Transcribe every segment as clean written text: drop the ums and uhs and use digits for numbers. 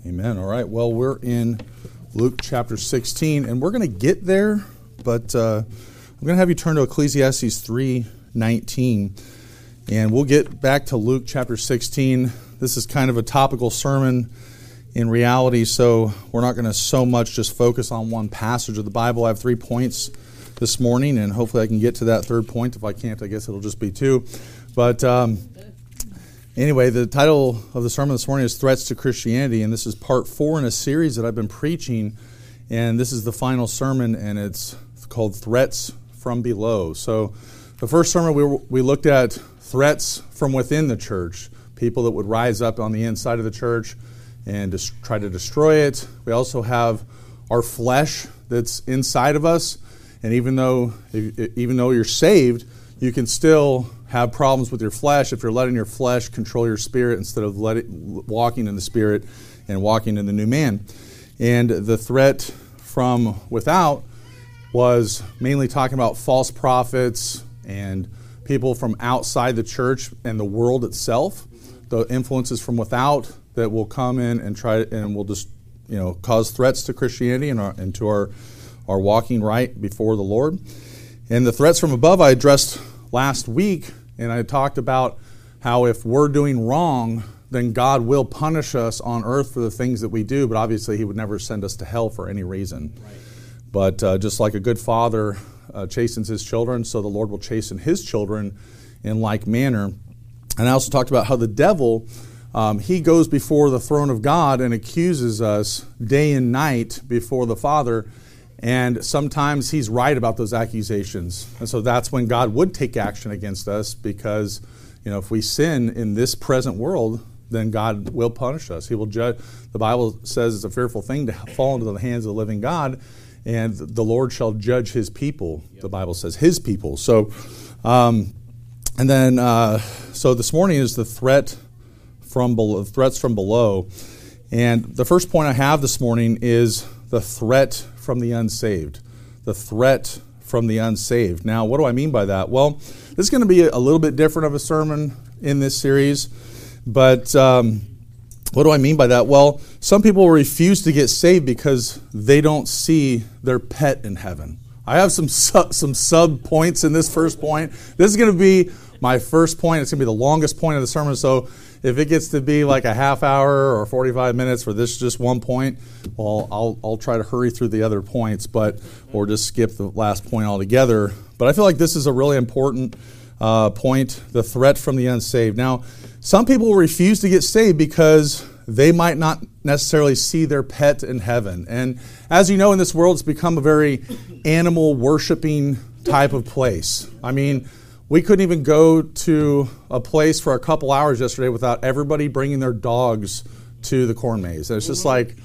Amen. All right. Well, we're in Luke chapter 16, and we're going to get there, but I'm going to have you turn to Ecclesiastes 3:19, and we'll get back to Luke chapter 16. This is kind of a topical sermon in reality, so we're not going to so much just focus on one passage of the Bible. I have 3 points this morning, and hopefully I can get to that third point. If I can't, I guess it'll just be 2. But anyway, the title of the sermon this morning is Threats to Christianity, and this is part 4 in a series that I've been preaching, and this is the final sermon, and it's called Threats from Below. So the first sermon we looked at threats from within the church, people that would rise up on the inside of the church and just try to destroy it. We also have our flesh that's inside of us, and even though you're saved, you can still have problems with your flesh if you're letting your flesh control your spirit instead of walking in the Spirit and walking in the new man. And the threat from without was mainly talking about false prophets and people from outside the church and the world itself, the influences from without that will come in and will just cause threats to Christianity and to our walking right before the Lord. And the threats from above I addressed last week, and I talked about how if we're doing wrong, then God will punish us on earth for the things that we do, but obviously He would never send us to hell for any reason. Right. But just like a good father chastens his children, so the Lord will chasten His children in like manner. And I also talked about how the devil, he goes before the throne of God and accuses us day and night before the Father. And sometimes he's right about those accusations. And so that's when God would take action against us because, if we sin in this present world, then God will punish us. He will judge. The Bible says it's a fearful thing to fall into the hands of the living God, and the Lord shall judge His people. Yep. The Bible says His people. So, so this morning is the threats from below. And the first point I have this morning is the threat from the unsaved. The threat from the unsaved. Now, what do I mean by that? Well, this is going to be a little bit different of a sermon in this series, but what do I mean by that? Well, some people refuse to get saved because they don't see their pet in heaven. I have some sub points in this first point. This is going to be my first point. It's going to be the longest point of the sermon, so if it gets to be like a half hour or 45 minutes for this just one point, well, I'll try to hurry through the other points, or just skip the last point altogether. But I feel like this is a really important point, the threat from the unsaved. Now, some people refuse to get saved because they might not necessarily see their pet in heaven. And as you know, in this world, it's become a very animal-worshiping type of place. I mean, we couldn't even go to a place for a couple hours yesterday without everybody bringing their dogs to the corn maze. And it's just like,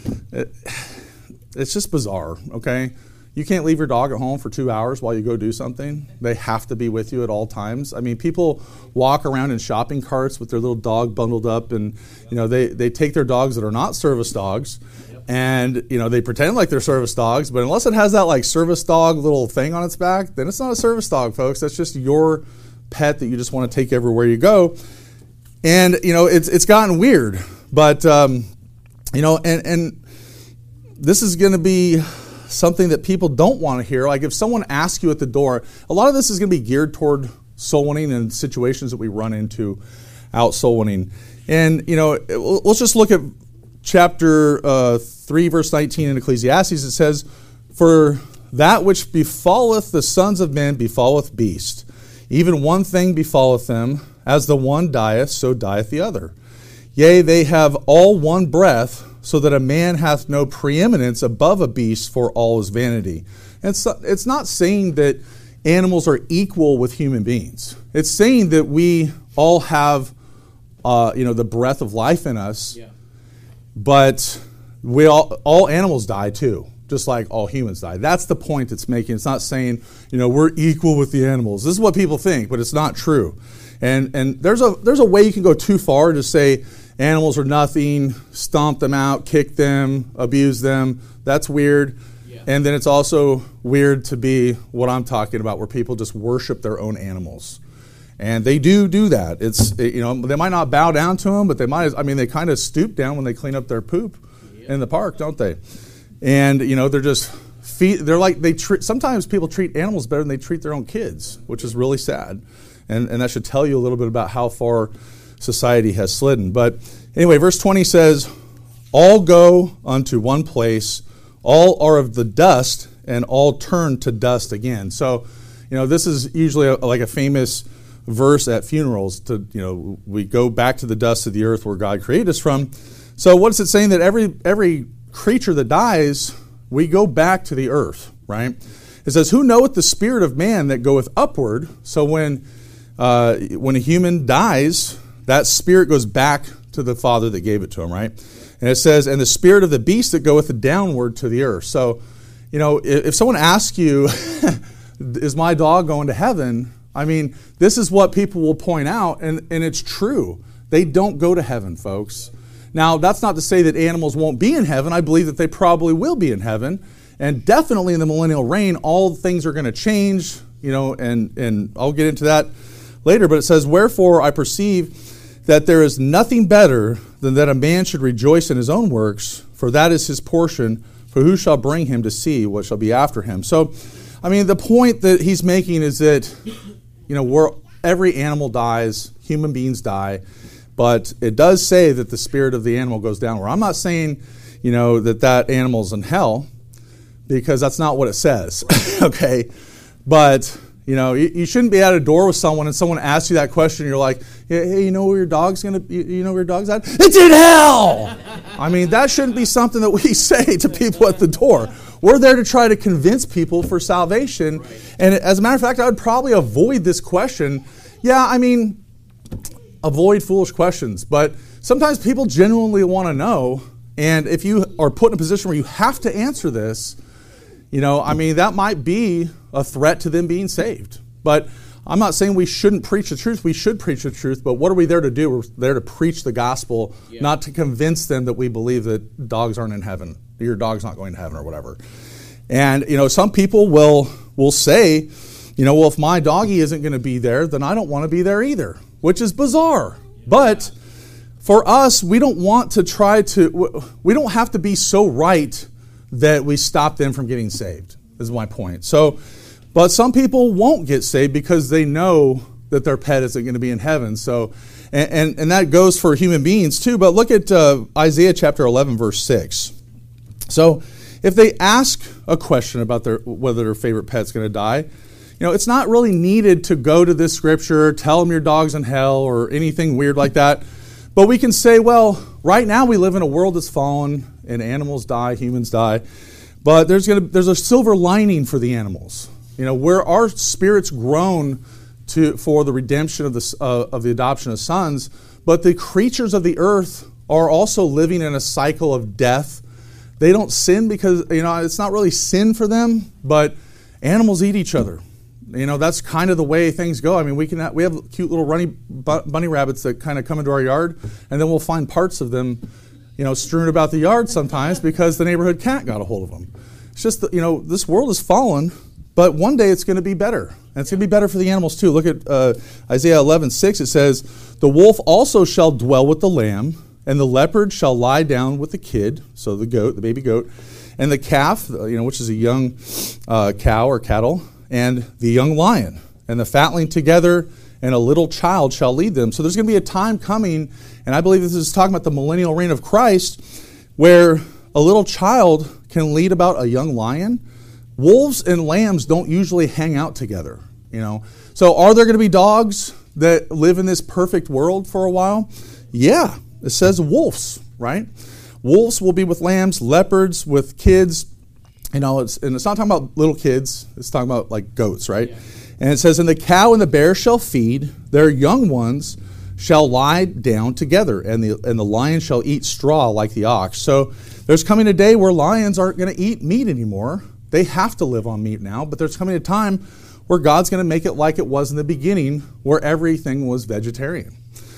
it's just bizarre, okay? You can't leave your dog at home for 2 hours while you go do something. They have to be with you at all times. I mean, people walk around in shopping carts with their little dog bundled up, and they take their dogs that are not service dogs, and they pretend like they're service dogs, but unless it has that like service dog little thing on its back, then it's not a service dog, folks. That's just your pet that you just want to take everywhere you go. And it's gotten weird, but and this is going to be something that people don't want to hear. Like if someone asks you at the door, a lot of this is going to be geared toward soul winning and situations that we run into out soul winning. And let's just look at chapter 3, verse 19 in Ecclesiastes. It says, "For that which befalleth the sons of men befalleth beast. Even one thing befalleth them, as the one dieth, so dieth the other. Yea, they have all one breath, so that a man hath no preeminence above a beast, for all is vanity." And it's not saying that animals are equal with human beings. It's saying that we all have the breath of life in us. Yeah. But we all animals die too, just like all humans die. That's the point it's making. It's not saying, we're equal with the animals. This is what people think, but it's not true. And there's a way you can go too far to say animals are nothing, stomp them out, kick them, abuse them. That's weird. Yeah. And then it's also weird to be what I'm talking about, where people just worship their own animals. And they do that. They might not bow down to them, but they kind of stoop down when they clean up their poop in the park, don't they? And, they're just sometimes people treat animals better than they treat their own kids, which is really sad. And that should tell you a little bit about how far society has slidden. But anyway, verse 20 says, all go unto one place, all are of the dust, and all turn to dust again. So, this is usually like a famous verse at funerals. We go back to the dust of the earth where God created us from. So what is it saying? That every creature that dies, we go back to the earth, right? It says, who knoweth the spirit of man that goeth upward? So when a human dies, that spirit goes back to the Father that gave it to him, right? And it says, and the spirit of the beast that goeth downward to the earth. So, if someone asks you, is my dog going to heaven? This is what people will point out, and it's true. They don't go to heaven, folks. Now, that's not to say that animals won't be in heaven. I believe that they probably will be in heaven. And definitely in the millennial reign, all things are going to change, and I'll get into that later. But it says, wherefore I perceive that there is nothing better than that a man should rejoice in his own works, for that is his portion, for who shall bring him to see what shall be after him? So, the point that he's making is that, every animal dies, human beings die, but it does say that the spirit of the animal goes downward. I'm not saying, that animal's in hell, because that's not what it says, okay? But, you shouldn't be at a door with someone and someone asks you that question and you're like, hey, where your dog's going to, where your dog's at? It's in hell! That shouldn't be something that we say to people at the door. We're there to try to convince people for salvation. Right. And as a matter of fact, I would probably avoid this question. Yeah, avoid foolish questions. But sometimes people genuinely want to know. And if you are put in a position where you have to answer this, that might be a threat to them being saved. But I'm not saying we shouldn't preach the truth. We should preach the truth. But what are we there to do? We're there to preach the gospel, not to convince them that we believe that dogs aren't in heaven. Your dog's not going to heaven or whatever. And, some people will say, well, if my doggy isn't going to be there, then I don't want to be there either, which is bizarre. But for us, we don't have to be so right that we stop them from getting saved, is my point. So, but some people won't get saved because they know that their pet isn't going to be in heaven. So, and that goes for human beings too. But look at Isaiah chapter 11, verse 6. So if they ask a question about whether their favorite pet's going to die, it's not really needed to go to this scripture, tell them your dog's in hell or anything weird like that. But we can say, well, right now we live in a world that's fallen and animals die, humans die. But there's a silver lining for the animals. Where our spirits groan for the redemption of the adoption of sons, but the creatures of the earth are also living in a cycle of death. They don't sin because, it's not really sin for them, but animals eat each other. That's kind of the way things go. We have cute little bunny rabbits that kind of come into our yard, and then we'll find parts of them, strewn about the yard sometimes because the neighborhood cat got a hold of them. It's just that, this world is fallen, but one day it's going to be better. And it's going to be better for the animals too. Look at Isaiah 11:6. It says, the wolf also shall dwell with the lamb, and the leopard shall lie down with the kid, so the goat, the baby goat, and the calf, which is a young cow or cattle, and the young lion, and the fatling together, and a little child shall lead them. So there's going to be a time coming, and I believe this is talking about the millennial reign of Christ, where a little child can lead about a young lion. Wolves and lambs don't usually hang out together, So are there going to be dogs that live in this perfect world for a while? Yeah, it says wolves, right? Wolves will be with lambs, leopards with kids. And it's not talking about little kids. It's talking about like goats, right? Yeah. And it says, and the cow and the bear shall feed, their young ones shall lie down together, and the lion shall eat straw like the ox. So there's coming a day where lions aren't going to eat meat anymore. They have to live on meat now, but there's coming a time where God's going to make it like it was in the beginning, where everything was vegetarian.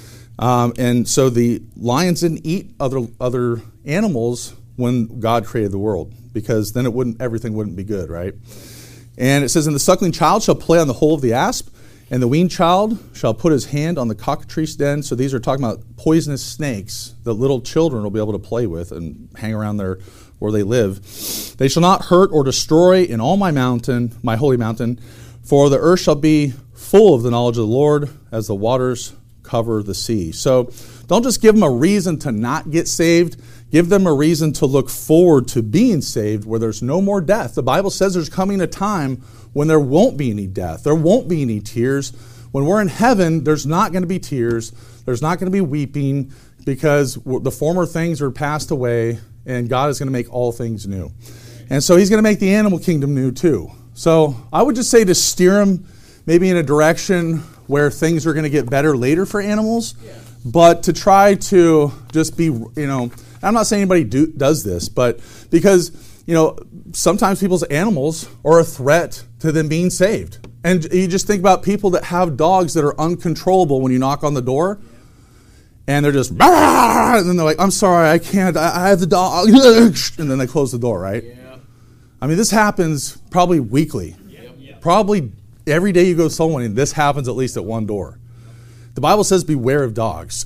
And so the lions didn't eat other animals when God created the world, because then everything wouldn't be good, right? And it says, and the suckling child shall play on the hole of the asp, And the weaned child shall put his hand on the cockatrice den. So these are talking about poisonous snakes that little children will be able to play with and hang around there where they live. They shall not hurt or destroy in all my mountain, my holy mountain, for the earth shall be full of the knowledge of the Lord as the waters cover the sea. So don't just give them a reason to not get saved. Give them a reason to look forward to being saved where there's no more death. The Bible says there's coming a time when there won't be any death. There won't be any tears. When we're in heaven, there's not going to be tears. There's not going to be weeping because the former things are passed away and God is going to make all things new. And so he's going to make the animal kingdom new too. So I would just say to steer them maybe in a direction where things are going to get better later for animals, but to try to just be, I'm not saying anybody does this, but because, sometimes people's animals are a threat to them being saved. And you just think about people that have dogs that are uncontrollable when you knock on the door, and they're just, and then they're like, I'm sorry, I can't, I have the dog, and then they close the door, right? Yeah. I mean, this happens probably weekly. Yep. Probably every day you go soul winning, this happens at least at one door. The Bible says beware of dogs.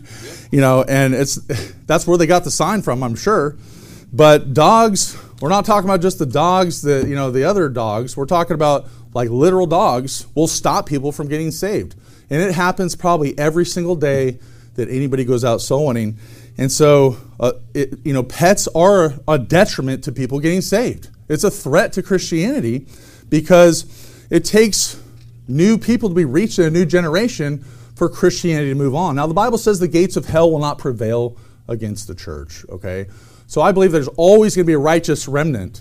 And that's where they got the sign from, I'm sure. But dogs, we're not talking about just the dogs that, the other dogs. We're talking about like literal dogs will stop people from getting saved. And it happens probably every single day that anybody goes out soul winning. And so, pets are a detriment to people getting saved. It's a threat to Christianity because it takes new people to be reached in a new generation for Christianity to move on. Now, the Bible says the gates of hell will not prevail against the church, okay? So I believe there's always going to be a righteous remnant.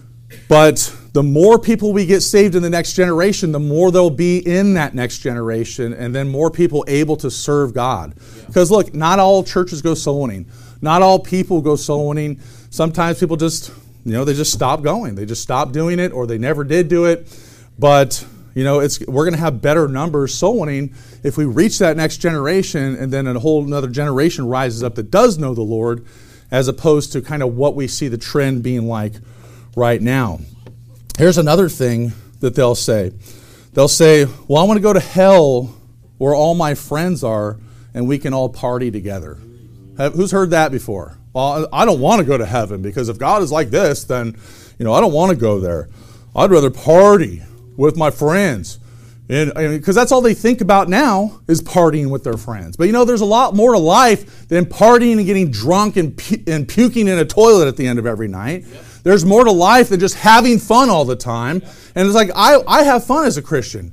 But the more people we get saved in the next generation, the more there'll be in that next generation, and then more people able to serve God. Because look, not all churches go soul winning. Not all people go soul winning. Sometimes people just, they just stop going. They just stop doing it, or they never did do it. But we're going to have better numbers soul winning if we reach that next generation, and then a whole another generation rises up that does know the Lord, as opposed to kind of what we see the trend being like right now. Here's another thing that they'll say. They'll say, well, I want to go to hell where all my friends are and we can all party together. Who's heard that before? Well, I don't want to go to heaven because if God is like this, then, I don't want to go there. I'd rather party with my friends. And because that's all they think about now is partying with their friends. But there's a lot more to life than partying and getting drunk and puking in a toilet at the end of every night. Yep. There's more to life than just having fun all the time. Yep. And it's like, I have fun as a Christian.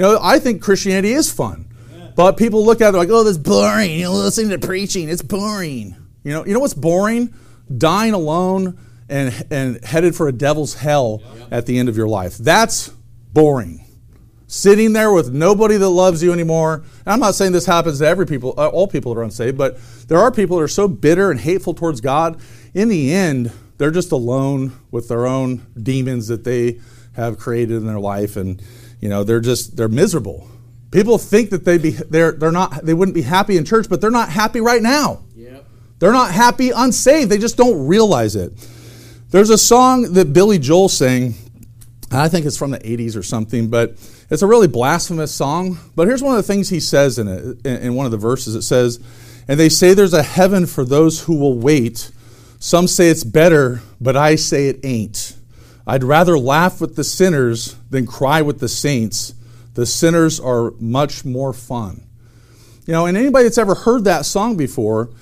I think Christianity is fun. Yeah. But people look at it like, oh, that's boring. Listening to preaching, it's boring. You know what's boring? Dying alone and headed for a devil's hell at the end of your life. That's boring. Sitting there with nobody that loves you anymore. And I'm not saying this happens to all people that are unsaved, but there are people that are so bitter and hateful towards God. In the end, they're just alone with their own demons that they have created in their life, and they're miserable. People think that they wouldn't be happy in church, but they're not happy right now. Yep. They're not happy unsaved. They just don't realize it. There's a song that Billy Joel sang. I think it's from the 80s or something, but it's a really blasphemous song. But here's one of the things he says in it, in one of the verses. It says, and they say there's a heaven for those who will wait. Some say it's better, but I say it ain't. I'd rather laugh with the sinners than cry with the saints. The sinners are much more fun. And anybody that's ever heard that song before,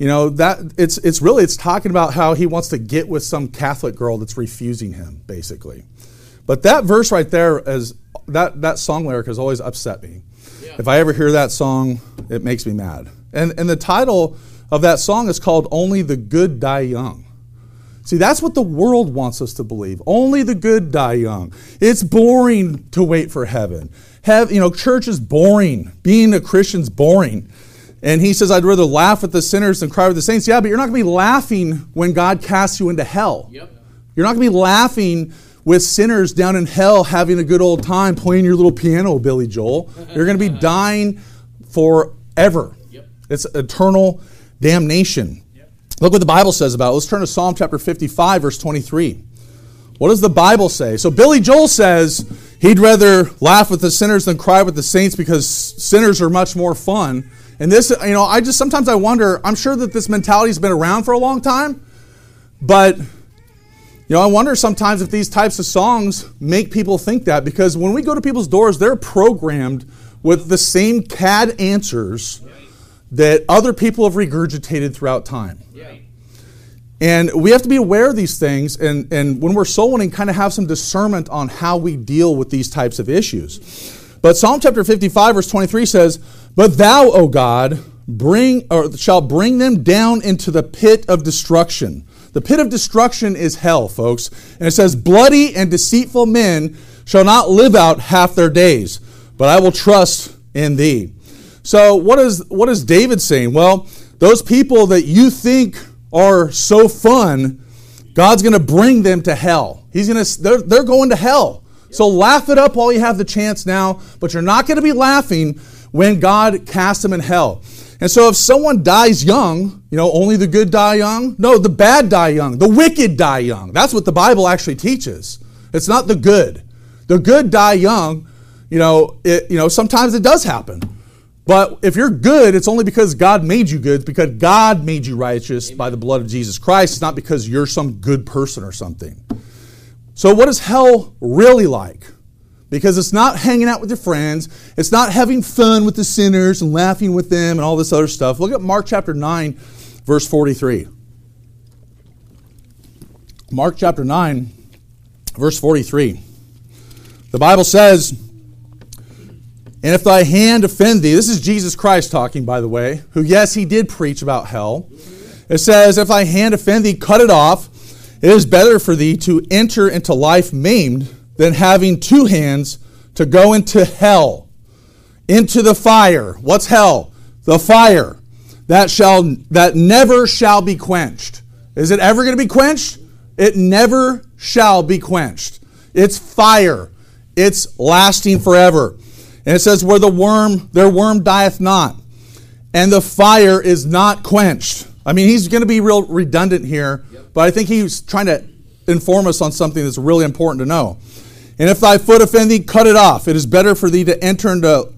that it's talking about how he wants to get with some Catholic girl that's refusing him, basically. But that verse right there, that song lyric has always upset me. Yeah. If I ever hear that song, it makes me mad. And the title of that song is called Only the Good Die Young. See, that's what the world wants us to believe. Only the good die young. It's boring to wait for heaven. Church is boring. Being a Christian's boring. And he says, I'd rather laugh with the sinners than cry with the saints. Yeah, but you're not going to be laughing when God casts you into hell. Yep. You're not going to be laughing with sinners down in hell having a good old time playing your little piano, Billy Joel. You're going to be dying forever. Yep. It's eternal damnation. Yep. Look what the Bible says about it. Let's turn to Psalm chapter 55, verse 23. What does the Bible say? So Billy Joel says, He'd rather laugh with the sinners than cry with the saints because sinners are much more fun. And this, sometimes I wonder, I'm sure that this mentality's been around for a long time, but, I wonder sometimes if these types of songs make people think that, because when we go to people's doors, they're programmed with the same cad answers that other people have regurgitated throughout time. And we have to be aware of these things, and when we're soul winning, kind of have some discernment on how we deal with these types of issues. But Psalm chapter 55, verse 23 says, "But thou, O God, shall bring them down into the pit of destruction." The pit of destruction is hell, folks. And it says, "Bloody and deceitful men shall not live out half their days, but I will trust in thee." So what is David saying? Well, those people that you think are so fun, God's going to bring them to hell. They're going to hell. So laugh it up while you have the chance now, but you're not going to be laughing when God casts them in hell. And so if someone dies young, only the good die young? No, the bad die young. The wicked die young. That's what the Bible actually teaches. It's not the good. The good die young. Sometimes it does happen. But if you're good, it's only because God made you good. It's because God made you righteous by the blood of Jesus Christ. It's not because you're some good person or something. So what is hell really like? Because it's not hanging out with your friends. It's not having fun with the sinners and laughing with them and all this other stuff. Look at Mark chapter 9, verse 43. Mark chapter 9, verse 43. The Bible says, "And if thy hand offend thee," this is Jesus Christ talking, by the way, who, yes, he did preach about hell. It says, "If thy hand offend thee, cut it off. It is better for thee to enter into life maimed than having two hands to go into hell, into the fire." What's hell? The fire that never shall be quenched. Is it ever going to be quenched? It never shall be quenched. It's fire. It's lasting forever. And it says, "Where their worm dieth not, and the fire is not quenched." I mean, he's going to be real redundant here, but I think he's trying to inform us on something that's really important to know. "And if thy foot offend thee, cut it off. It is better for thee to enter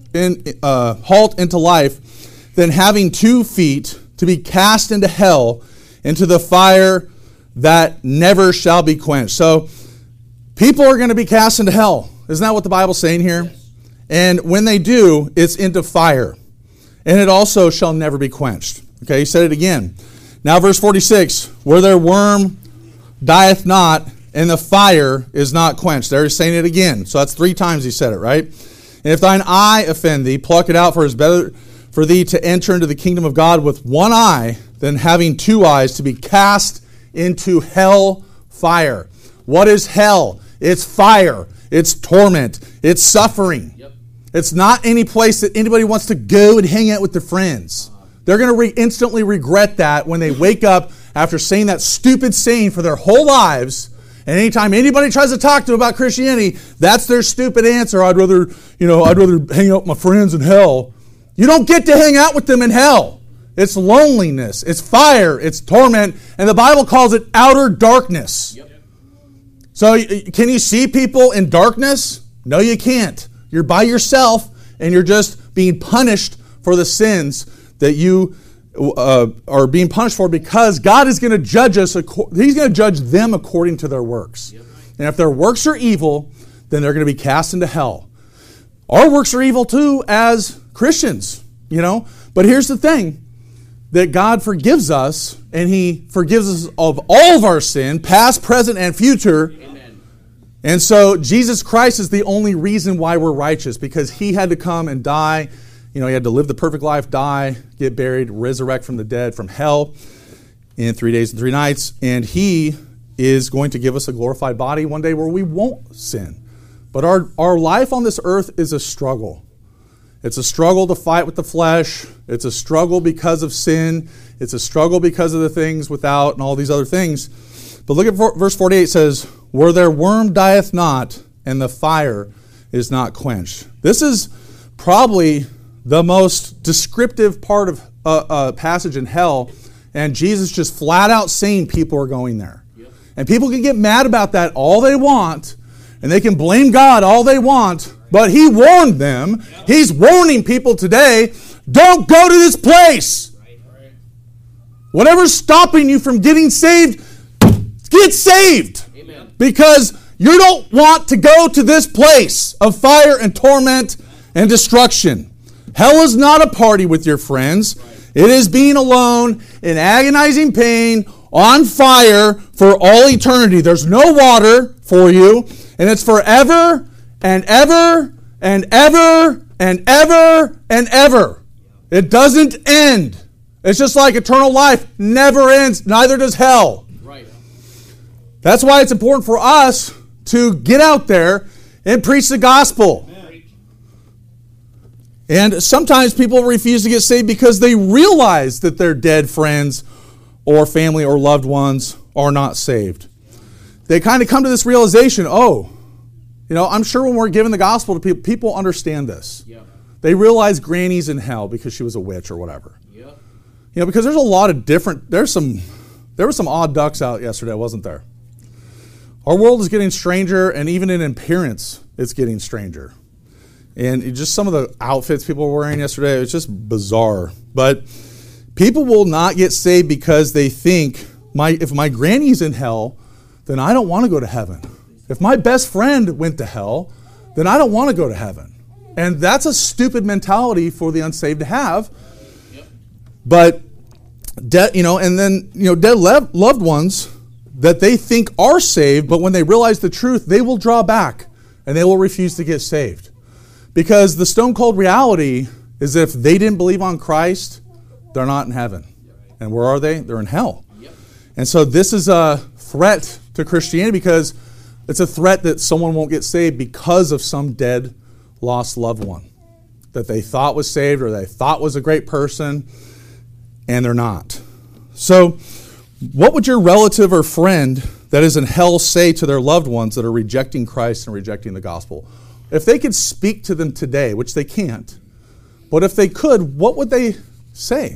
halt into life than having 2 feet to be cast into hell, into the fire that never shall be quenched." So people are going to be cast into hell. Isn't that what the Bible's saying here? Yes. And when they do, it's into fire. And it also shall never be quenched. Okay, he said it again. Now verse 46, "Where their worm dieth not, and the fire is not quenched." There he's saying it again. So that's 3 times he said it, right? "And if thine eye offend thee, pluck it out, for it is better for thee to enter into the kingdom of God with 1 eye than having 2 eyes to be cast into hell fire." What is hell? It's fire. It's torment. It's suffering. Yep. It's not any place that anybody wants to go and hang out with their friends. They're going to instantly regret that when they wake up after saying that stupid saying for their whole lives. And anytime anybody tries to talk to them about Christianity, that's their stupid answer. I'd rather hang out with my friends in hell. You don't get to hang out with them in hell. It's loneliness. It's fire. It's torment. And the Bible calls it outer darkness. Yep. So can you see people in darkness? No, you can't. You're by yourself, and you're just being punished for the sins that you are being punished for, because God is going to judge us. He's going to judge them according to their works. Yep. And if their works are evil, then they're going to be cast into hell. Our works are evil too as Christians, But here's the thing, that God forgives us, and He forgives us of all of our sin, past, present, and future. Amen. And so Jesus Christ is the only reason why we're righteous, because He had to come and die. He had to live the perfect life, die, get buried, resurrect from the dead, from hell in 3 days and 3 nights. And He is going to give us a glorified body one day where we won't sin. But our life on this earth is a struggle. It's a struggle to fight with the flesh. It's a struggle because of sin. It's a struggle because of the things without and all these other things. But look at verse 48. It says, "Where their worm dieth not, and the fire is not quenched." This is probably the most descriptive part of a passage in hell. And Jesus just flat out saying people are going there. Yep. And people can get mad about that all they want. And they can blame God all they want, but He warned them. He's warning people today, don't go to this place. Whatever's stopping you from getting saved, get saved. Amen. Because you don't want to go to this place of fire and torment and destruction. Hell is not a party with your friends. It is being alone in agonizing pain on fire for all eternity. There's no water for you, and it's forever and ever and ever and ever and ever. It doesn't end. It's just like eternal life never ends. Neither does hell. Right. That's why it's important for us to get out there and preach the gospel. Amen. And sometimes people refuse to get saved because they realize that their dead friends or family or loved ones are not saved. They kind of come to this realization, I'm sure when we're giving the gospel to people, people understand this. Yeah. They realize Granny's in hell because she was a witch or whatever. Yeah. Because there's a lot of different, there were some odd ducks out yesterday, wasn't there? Our world is getting stranger, and even in appearance, it's getting stranger. And just some of the outfits people were wearing yesterday, it's just bizarre. But people will not get saved because they think, if my granny's in hell, then I don't want to go to heaven. If my best friend went to hell, then I don't want to go to heaven. And that's a stupid mentality for the unsaved to have. But, dead loved ones that they think are saved, but when they realize the truth, they will draw back and they will refuse to get saved. Because the stone cold reality is if they didn't believe on Christ, they're not in heaven. And where are they? They're in hell. And so this is a threat to Christianity because it's a threat that someone won't get saved because of some dead, lost loved one that they thought was saved or they thought was a great person, and they're not. So what would your relative or friend that is in hell say to their loved ones that are rejecting Christ and rejecting the gospel? If they could speak to them today, which they can't, but if they could, what would they say?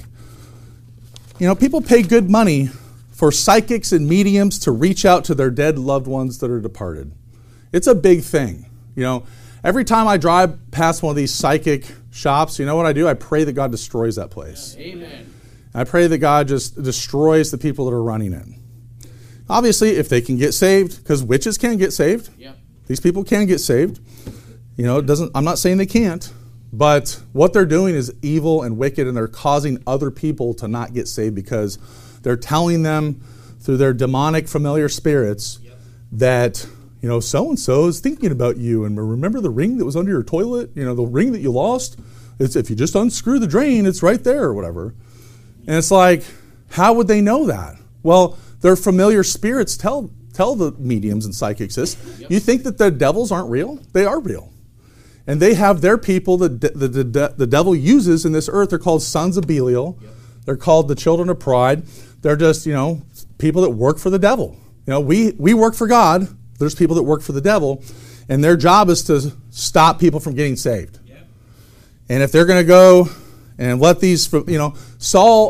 People pay good money for psychics and mediums to reach out to their dead loved ones that are departed. It's a big thing. Every time I drive past one of these psychic shops, you know what I do? I pray that God destroys that place. Amen. I pray that God just destroys the people that are running it. Obviously, if they can get saved, because witches can get saved. Yeah. These people can get saved. I'm not saying they can't, but what they're doing is evil and wicked, and they're causing other people to not get saved because they're telling them through their demonic familiar spirits that, so-and-so is thinking about you, and remember the ring that was under your toilet? The ring that you lost? It's if you just unscrew the drain, it's right there or whatever. And it's like, how would they know that? Well, their familiar spirits tell the mediums and psychics this. You think that the devils aren't real? They are real. And they have their people that the devil uses in this earth. They're called sons of Belial. They're called the children of pride. They're just, people that work for the devil. We work for God. There's people that work for the devil. And their job is to stop people from getting saved. And if they're going to go and let these, Saul,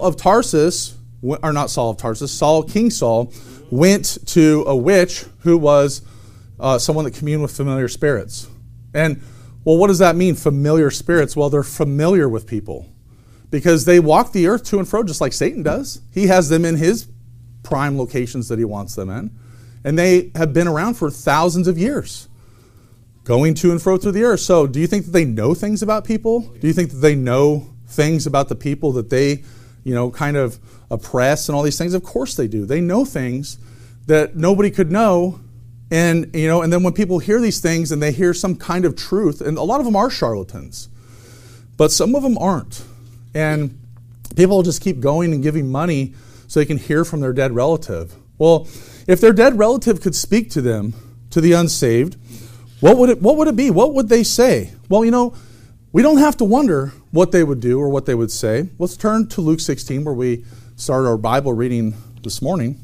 King Saul, went to a witch who was someone that communed with familiar spirits. And, what does that mean, familiar spirits? Well, they're familiar with people because they walk the earth to and fro just like Satan does. He has them in his prime locations that he wants them in. And they have been around for thousands of years, going to and fro through the earth. So do you think that they know things about people? Do you think that they know things about the people that they, kind of oppress and all these things? Of course they do. They know things that nobody could know. And, and then when people hear these things and they hear some kind of truth, and a lot of them are charlatans, but some of them aren't. And people will just keep going and giving money so they can hear from their dead relative. Well, if their dead relative could speak to them, to the unsaved, what would it be? What would they say? Well, we don't have to wonder what they would do or what they would say. Let's turn to Luke 16, where we started our Bible reading this morning.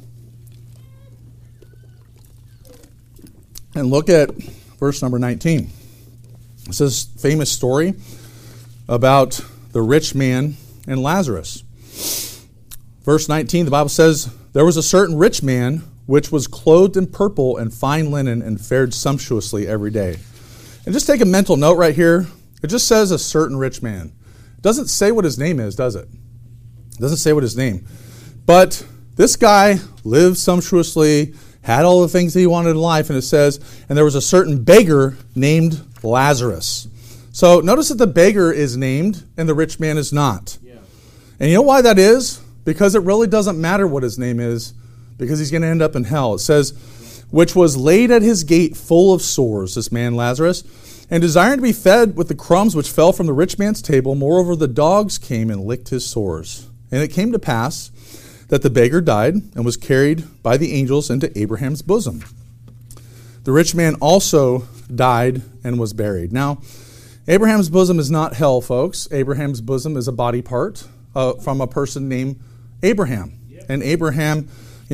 And look at verse number 19. It's this famous story about the rich man and Lazarus. Verse 19, the Bible says, there was a certain rich man which was clothed in purple and fine linen and fared sumptuously every day. And just take a mental note right here. It just says a certain rich man. It doesn't say what his name is, does it? It doesn't say what his name. But this guy lived sumptuously, had all the things that he wanted in life, and it says, and there was a certain beggar named Lazarus. So notice that the beggar is named and the rich man is not. Yeah. And you know why that is? Because it really doesn't matter what his name is, because he's going to end up in hell. It says, which was laid at his gate full of sores, this man Lazarus, and desiring to be fed with the crumbs which fell from the rich man's table. Moreover, the dogs came and licked his sores. And it came to pass that the beggar died and was carried by the angels into Abraham's bosom. The rich man also died and was buried. Now, Abraham's bosom is not hell, folks. Abraham's bosom is a body part from a person named Abraham. Yeah. And Abraham,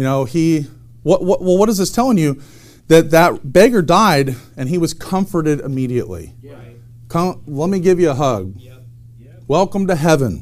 what is this telling you? That beggar died and he was comforted immediately. Yeah. Come, let me give you a hug. Yep. Yep. Welcome to heaven.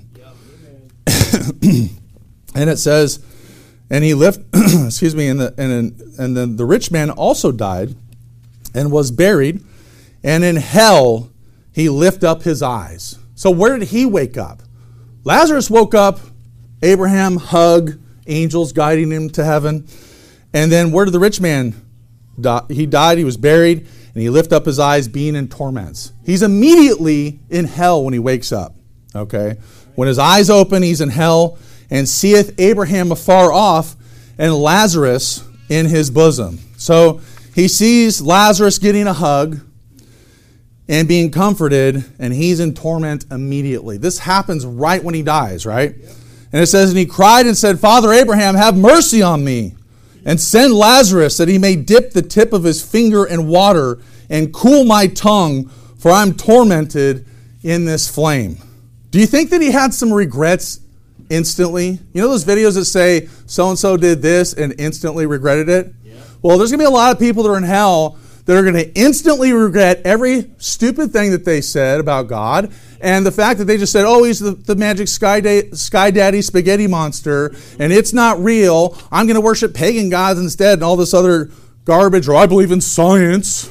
Yep. And it says, and he excuse me, and then the rich man also died and was buried, and in hell he lifted up his eyes. So where did he wake up? Lazarus woke up, Abraham hug, angels guiding him to heaven. And then where did the rich man die? He died, he was buried, and he lifted up his eyes being in torments. He's immediately in hell when he wakes up. Okay? When his eyes open, he's in hell, and seeth Abraham afar off, and Lazarus in his bosom. So he sees Lazarus getting a hug and being comforted, and he's in torment immediately. This happens right when he dies, right? Yep. And it says, and he cried and said, Father Abraham, have mercy on me, and send Lazarus that he may dip the tip of his finger in water and cool my tongue, for I'm tormented in this flame. Do you think that he had some regrets instantly? You know those videos that say so-and-so did this and instantly regretted it? Yeah. Well, there's going to be a lot of people that are in hell that are going to instantly regret every stupid thing that they said about God, and the fact that they just said, oh, he's the magic sky daddy spaghetti monster, and it's not real. I'm going to worship pagan gods instead and all this other garbage, or I believe in science.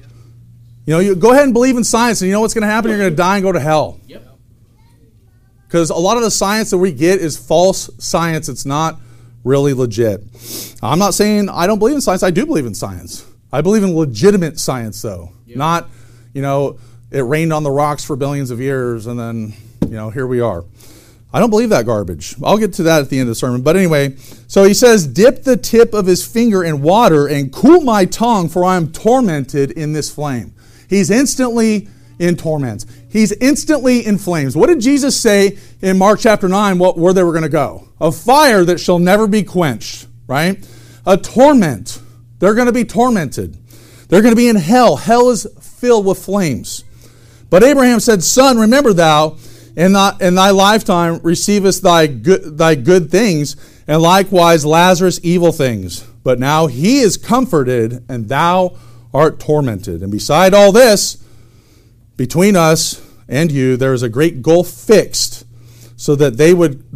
You go ahead and believe in science, and you know what's going to happen? You're going to die and go to hell. Yep. Because a lot of the science that we get is false science. It's not really legit. I'm not saying I don't believe in science. I do believe in science. I believe in legitimate science, though. Yep. Not, it rained on the rocks for billions of years, and then, here we are. I don't believe that garbage. I'll get to that at the end of the sermon. But anyway, so he says, dip the tip of his finger in water and cool my tongue, for I am tormented in this flame. He's instantly in torments. He's instantly in flames. What did Jesus say in Mark chapter 9 where they were going to go? A fire that shall never be quenched, right? A torment. They're going to be tormented. They're going to be in hell. Hell is filled with flames. But Abraham said, Son, remember thou, in thy lifetime receivest thy good things, and likewise Lazarus evil things. But now he is comforted, and thou art tormented. And beside all this, between us and you, there is a great gulf fixed, so that they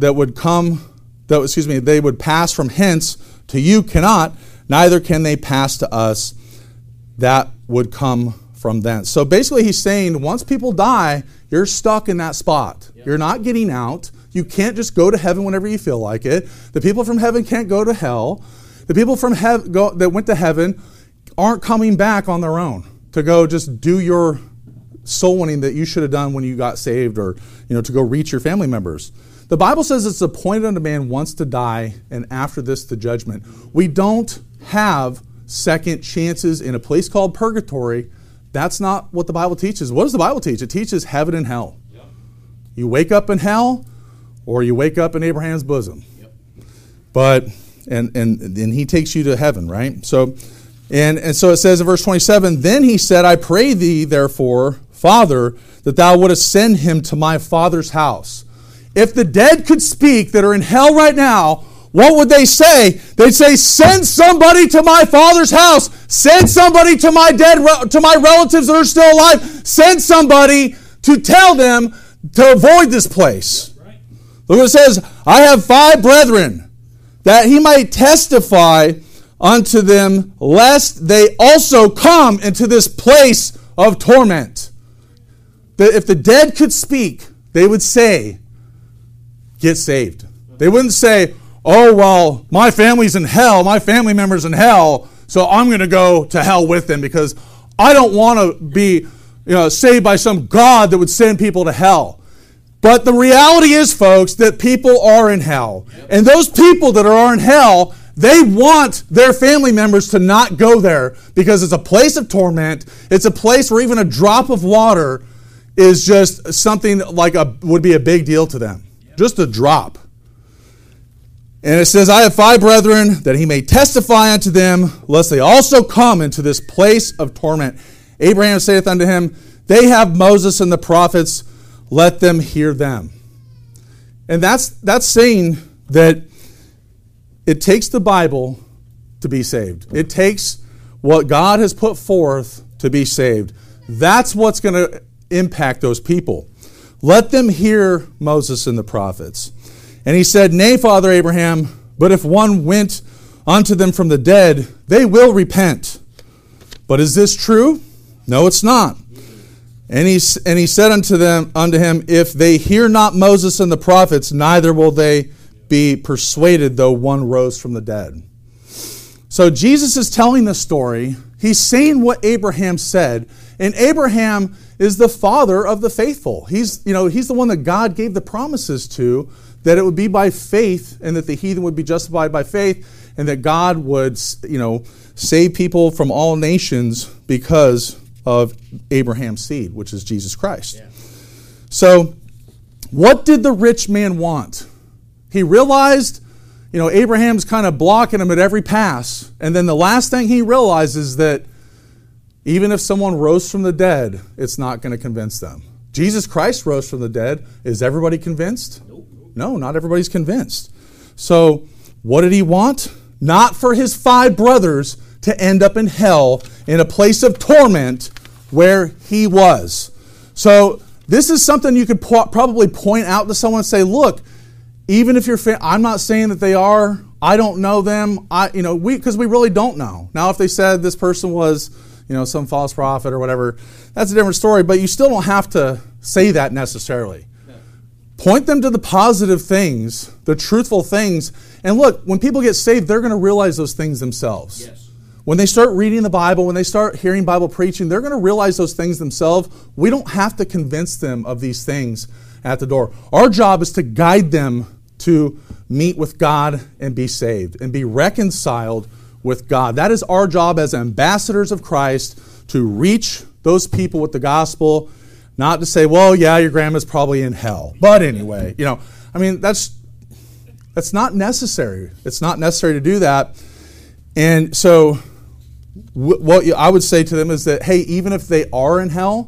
would pass from hence to you cannot, neither can they pass to us that would come from thence. So basically he's saying once people die, you're stuck in that spot. Yep. You're not getting out. You can't just go to heaven whenever you feel like it. The people from heaven can't go to hell. The people from that went to heaven aren't coming back on their own to go just do your soul winning that you should have done when you got saved, or to go reach your family members. The Bible says it's appointed unto man once to die, and after this the judgment. We don't have second chances in a place called purgatory. That's not what the Bible teaches. What does the Bible teach? It teaches heaven and hell. Yep. You wake up in hell, or you wake up in Abraham's bosom. Yep. But and he takes you to heaven, right? So and so it says in verse 27, then he said, I pray thee, therefore, Father, that thou wouldest send him to my father's house. If the dead could speak that are in hell right now, what would they say? They'd say, send somebody to my father's house. Send somebody to my relatives that are still alive. Send somebody to tell them to avoid this place. Right. Look what it says. I have 5 brethren, that he might testify unto them, lest they also come into this place of torment. That if the dead could speak, they would say, get saved. They wouldn't say, oh, well, my family's in hell, my family member's in hell, so I'm going to go to hell with them because I don't want to be saved by some God that would send people to hell. But the reality is, folks, that people are in hell. And those people that are in hell, they want their family members to not go there because it's a place of torment. It's a place where even a drop of water is just something would be a big deal to them. Just a drop. And it says, I have 5 brethren, that he may testify unto them, lest they also come into this place of torment. Abraham saith unto him, they have Moses and the prophets, let them hear them. And that's saying that it takes the Bible to be saved. It takes what God has put forth to be saved. That's what's going to impact those people. Let them hear Moses and the prophets. And he said, nay, Father Abraham, but if one went unto them from the dead, they will repent. But is this true? No, it's not. And he said unto him, if they hear not Moses and the prophets, neither will they be persuaded, though one rose from the dead. So Jesus is telling the story. He's saying what Abraham said, and Abraham is the father of the faithful. He's the one that God gave the promises to, that it would be by faith and that the heathen would be justified by faith and that God would, save people from all nations because of Abraham's seed, which is Jesus Christ. Yeah. So what did the rich man want? He realized, Abraham's kind of blocking him at every pass. And then the last thing he realizes that even if someone rose from the dead, it's not going to convince them. Jesus Christ rose from the dead. Is everybody convinced? No, not everybody's convinced. So what did he want? Not for his 5 brothers to end up in hell in a place of torment where he was. So this is something you could probably point out to someone and say, look, even if you're I'm not saying that they are, I don't know them, because we really don't know. Now, if they said this person was, some false prophet or whatever, that's a different story, but you still don't have to say that necessarily. Point them to the positive things, the truthful things. And look, when people get saved, they're going to realize those things themselves. Yes. When they start reading the Bible, when they start hearing Bible preaching, they're going to realize those things themselves. We don't have to convince them of these things at the door. Our job is to guide them to meet with God and be saved and be reconciled with God. That is our job as ambassadors of Christ, to reach those people with the gospel. Not to say, well, yeah, your grandma's probably in hell. But anyway, that's not necessary. It's not necessary to do that. And so what I would say to them is that, hey, even if they are in hell,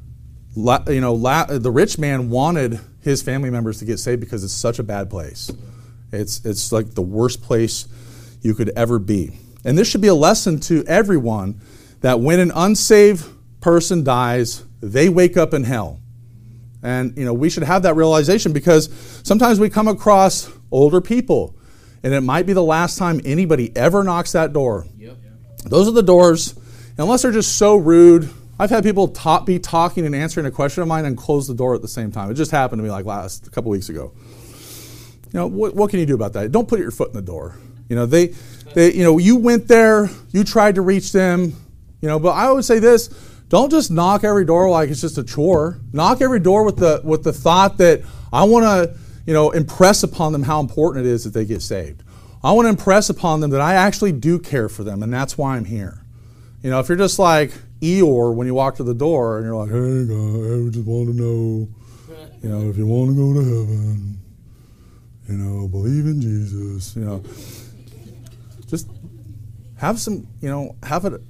the rich man wanted his family members to get saved because it's such a bad place. It's like the worst place you could ever be. And this should be a lesson to everyone that when an unsaved person dies, they wake up in hell. And, we should have that realization, because sometimes we come across older people, and it might be the last time anybody ever knocks that door. Yep. Those are the doors. Unless they're just so rude. I've had people be talking and answering a question of mine and close the door at the same time. It just happened to me a couple weeks ago. What can you do about that? Don't put your foot in the door. You went there, you tried to reach them, but I always say this: don't just knock every door like it's just a chore. Knock every door with the thought that I want to, impress upon them how important it is that they get saved. I want to impress upon them that I actually do care for them, and that's why I'm here. If you're just like Eeyore when you walk to the door and you're like, hey, God, I just want to know, if you want to go to heaven, believe in Jesus, just have some, have it.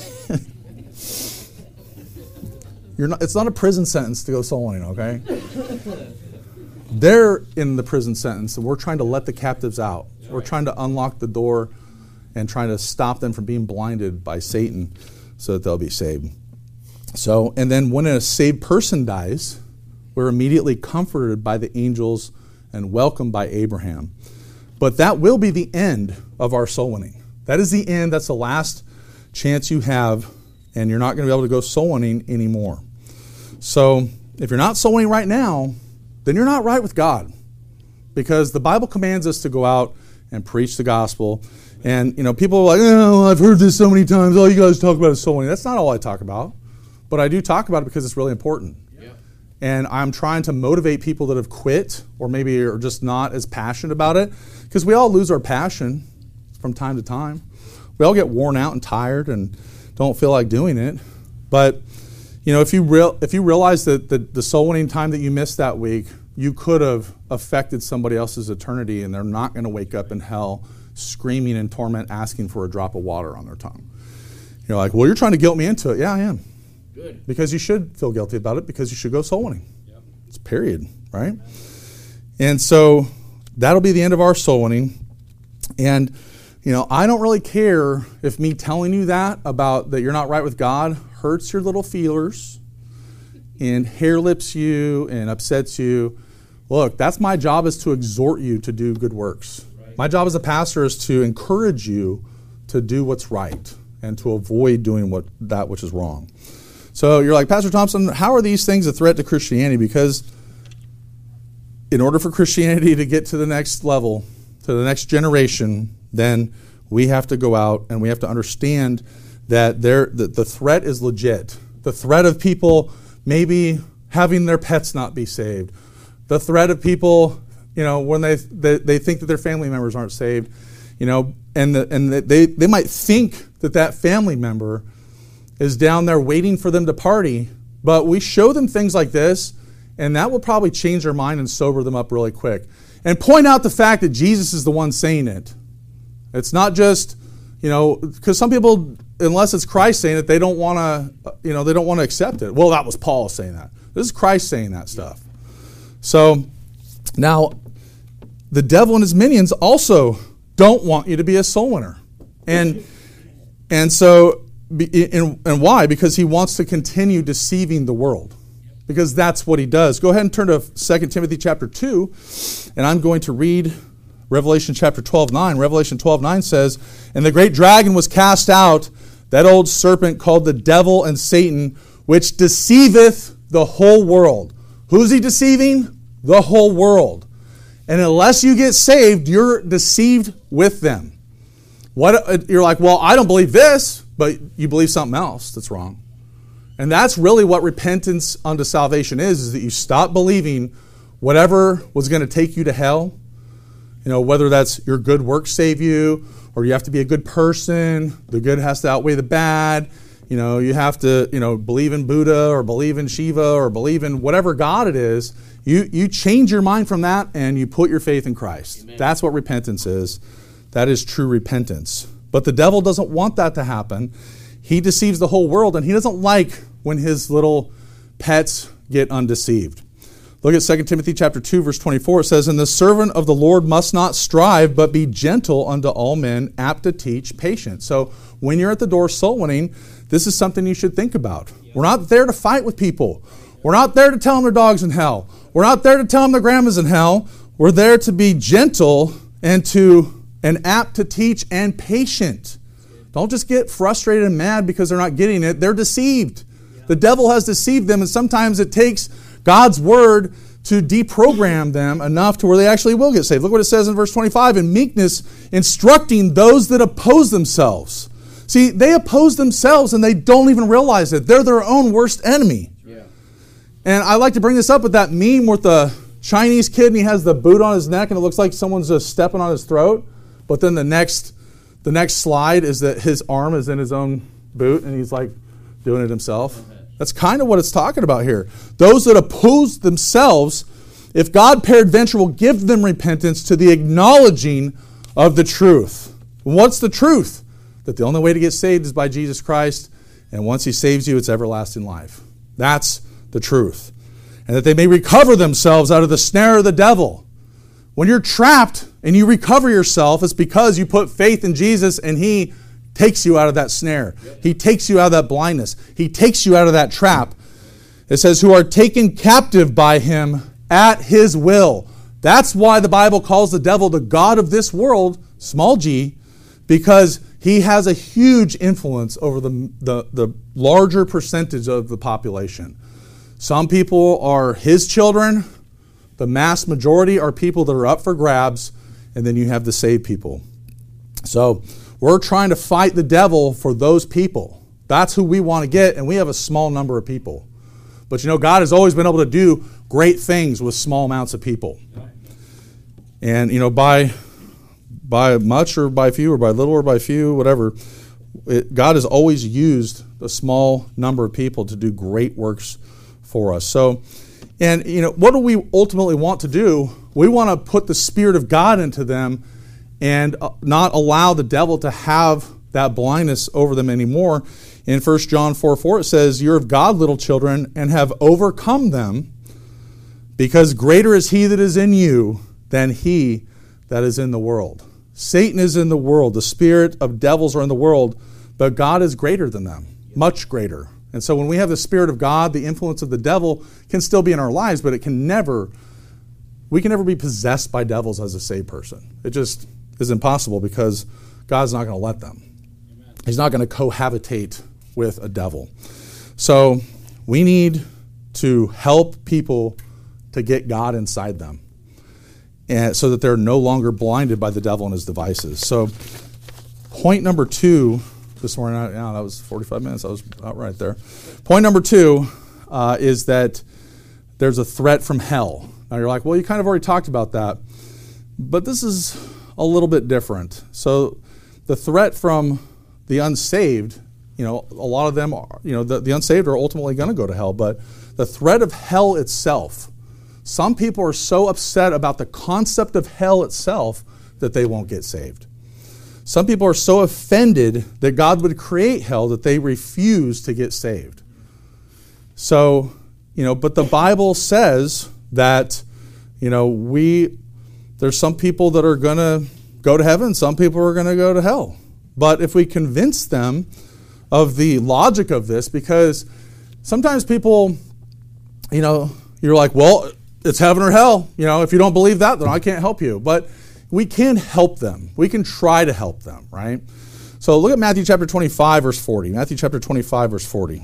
It's not a prison sentence to go soul winning, okay? They're in the prison sentence, and we're trying to let the captives out. We're trying to unlock the door and trying to stop them from being blinded by Satan so that they'll be saved. So, and then when a saved person dies, we're immediately comforted by the angels and welcomed by Abraham. But that will be the end of our soul winning. That is the end. That's the last chance you have, and you're not going to be able to go soul winning anymore. So if you're not soul winning right now, then you're not right with God, because the Bible commands us to go out and preach the gospel. And, people are like, oh, I've heard this so many times. All you guys talk about is soul winning. That's not all I talk about. But I do talk about it because it's really important. Yeah. And I'm trying to motivate people that have quit or maybe are just not as passionate about it, because we all lose our passion from time to time. We all get worn out and tired and don't feel like doing it. But, if you realize that the soul winning time that you missed that week, you could have affected somebody else's eternity, and they're not going to wake up in hell screaming in torment, asking for a drop of water on their tongue. You're like, well, you're trying to guilt me into it. Yeah, I am. Good. Because you should feel guilty about it, because you should go soul winning. Yep. It's period, right? And so that'll be the end of our soul winning. And, I don't really care if me telling you that you're not right with God hurts your little feelers and hair lips you and upsets you. Look, that's my job, is to exhort you to do good works. Right. My job as a pastor is to encourage you to do what's right and to avoid doing that which is wrong. So you're like, Pastor Thompson, how are these things a threat to Christianity? Because in order for Christianity to get to the next level, to the next generation, then we have to go out and we have to understand that the threat is legit. The threat of people maybe having their pets not be saved. The threat of people, when they think that their family members aren't saved, and they might think that family member is down there waiting for them to party, but we show them things like this, and that will probably change their mind and sober them up really quick. And point out the fact that Jesus is the one saying it. It's not just, because some people, unless it's Christ saying it, they don't want to accept it. Well, that was Paul saying that. This is Christ saying that stuff. So now, the devil and his minions also don't want you to be a soul winner, and why? Because he wants to continue deceiving the world, because that's what he does. Go ahead and turn to 2 Timothy chapter 2, and I'm going to read Revelation chapter 12:9. Revelation 12:9 says, "And the great dragon was cast out, that old serpent called the devil and Satan, which deceiveth the whole world." Who's he deceiving? The whole world. And unless you get saved, you're deceived with them. You're like, well, I don't believe this, but you believe something else that's wrong. And that's really what repentance unto salvation is that you stop believing whatever was going to take you to hell. Whether that's your good works save you, or you have to be a good person, the good has to outweigh the bad. You have to, believe in Buddha or believe in Shiva or believe in whatever God it is. You change your mind from that and you put your faith in Christ. Amen. That's what repentance is. That is true repentance. But the devil doesn't want that to happen. He deceives the whole world, and he doesn't like when his little pets get undeceived. Look at 2 Timothy chapter 2, verse 24. It says, "And the servant of the Lord must not strive, but be gentle unto all men, apt to teach, patient." So when you're at the door soul winning, this is something you should think about. We're not there to fight with people. We're not there to tell them their dog's in hell. We're not there to tell them their grandma's in hell. We're there to be gentle and apt to teach and patient. Don't just get frustrated and mad because they're not getting it. They're deceived. The devil has deceived them, and sometimes it takes God's word to deprogram them enough to where they actually will get saved. Look what it says in verse 25, "In meekness, instructing those that oppose themselves." See, they oppose themselves and they don't even realize it. They're their own worst enemy. Yeah. And I like to bring this up with that meme with the Chinese kid and he has the boot on his neck and it looks like someone's just stepping on his throat. But then the next slide is that his arm is in his own boot and he's like doing it himself. That's kind of what it's talking about here. Those that oppose themselves, if God peradventure will give them repentance to the acknowledging of the truth. What's the truth? That the only way to get saved is by Jesus Christ, and once he saves you, it's everlasting life. That's the truth. And that they may recover themselves out of the snare of the devil. When you're trapped and you recover yourself, it's because you put faith in Jesus and he takes you out of that snare. He takes you out of that blindness. He takes you out of that trap. It says, "Who are taken captive by him at his will." That's why the Bible calls the devil the god of this world, small g, because he has a huge influence over the larger percentage of the population. Some people are his children. The mass majority are people that are up for grabs, and then you have the saved people. So we're trying to fight the devil for those people. That's who we want to get, and we have a small number of people. But God has always been able to do great things with small amounts of people. And by much or by few or by little or by few, whatever, God has always used a small number of people to do great works for us. So, and what do we ultimately want to do? We want to put the Spirit of God into them and not allow the devil to have that blindness over them anymore. In 1 John 4:4 it says, "You're of God, little children, and have overcome them, because greater is he that is in you than he that is in the world." Satan is in the world. The spirit of devils are in the world, but God is greater than them, much greater. And so when we have the Spirit of God, the influence of the devil can still be in our lives, but we can never be possessed by devils as a saved person. It just is impossible because God's not going to let them. Amen. He's not going to cohabitate with a devil. So we need to help people to get God inside them, and so that they're no longer blinded by the devil and his devices. So point number 2 this morning, that was 45 minutes, I was about right there. Point number 2 is that there's a threat from hell. Now you're like, well, you kind of already talked about that, but this is a little bit different. So the threat from the unsaved, a lot of them are, the unsaved are ultimately going to go to hell, but the threat of hell itself, some people are so upset about the concept of hell itself that they won't get saved. Some people are so offended that God would create hell that they refuse to get saved. So, but the Bible says that, there's some people that are going to go to heaven, some people are going to go to hell. But if we convince them of the logic of this, because sometimes people, you're like, well, it's heaven or hell. If you don't believe that, then I can't help you. But we can help them. We can try to help them, right? So look at Matthew chapter 25, verse 40. Matthew chapter 25, verse 40.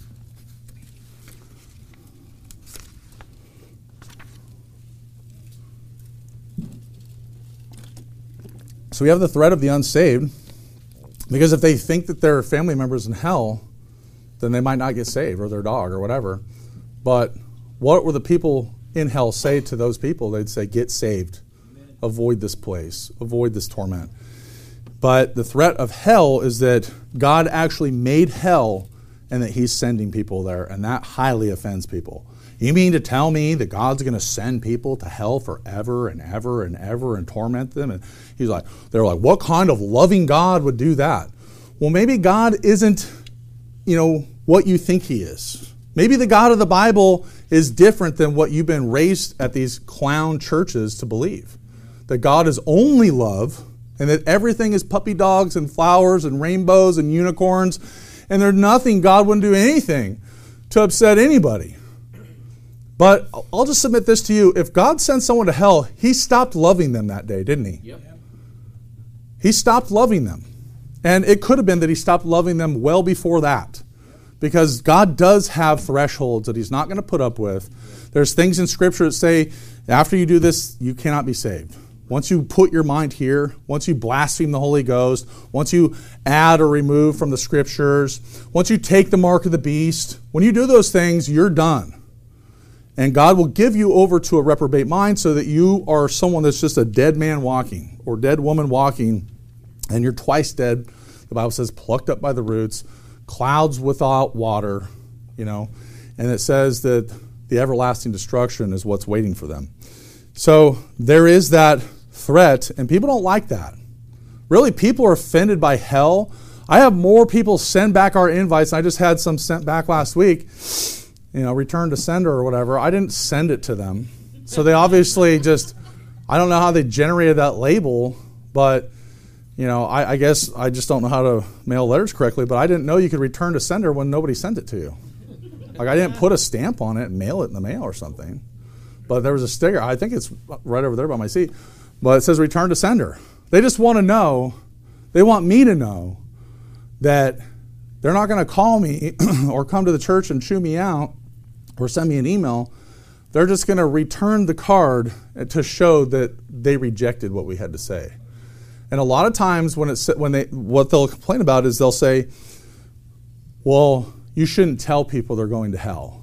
So we have the threat of the unsaved, because if they think that their family members in hell, then they might not get saved, or their dog, or whatever. But what were the people in hell say to those people? They'd say, get saved. Amen. Avoid this place. Avoid this torment. But the threat of hell is that God actually made hell and that he's sending people there, and that highly offends people. You mean to tell me that God's going to send people to hell forever and ever and ever and torment them? And they're like, what kind of loving God would do that? Well, maybe God isn't, what you think he is. Maybe the God of the Bible is different than what you've been raised at these clown churches to believe. That God is only love, and that everything is puppy dogs and flowers and rainbows and unicorns, and there's nothing, God wouldn't do anything to upset anybody. But I'll just submit this to you. If God sent someone to hell, he stopped loving them that day, didn't he? Yep. He stopped loving them. And it could have been that he stopped loving them well before that. Because God does have thresholds that he's not going to put up with. There's things in Scripture that say, after you do this, you cannot be saved. Once you put your mind here, once you blaspheme the Holy Ghost, once you add or remove from the Scriptures, once you take the mark of the beast, when you do those things, you're done. And God will give you over to a reprobate mind so that you are someone that's just a dead man walking or dead woman walking, and you're twice dead. The Bible says plucked up by the roots, clouds without water, and it says that the everlasting destruction is what's waiting for them. So there is that threat, and people don't like that. Really, people are offended by hell. I have more people send back our invites. I just had some sent back last week. Return to sender or whatever. I didn't send it to them. So they obviously I don't know how they generated that label, but, I guess I just don't know how to mail letters correctly, but I didn't know you could return to sender when nobody sent it to you. Like I didn't put a stamp on it and mail it in the mail or something. But there was a sticker. I think it's right over there by my seat. But it says return to sender. They just want to know They want me to know that they're not going to call me or come to the church and chew me out or send me an email. They're just going to return the card to show that they rejected what we had to say. And a lot of times what they'll complain about is they'll say, well, you shouldn't tell people they're going to hell.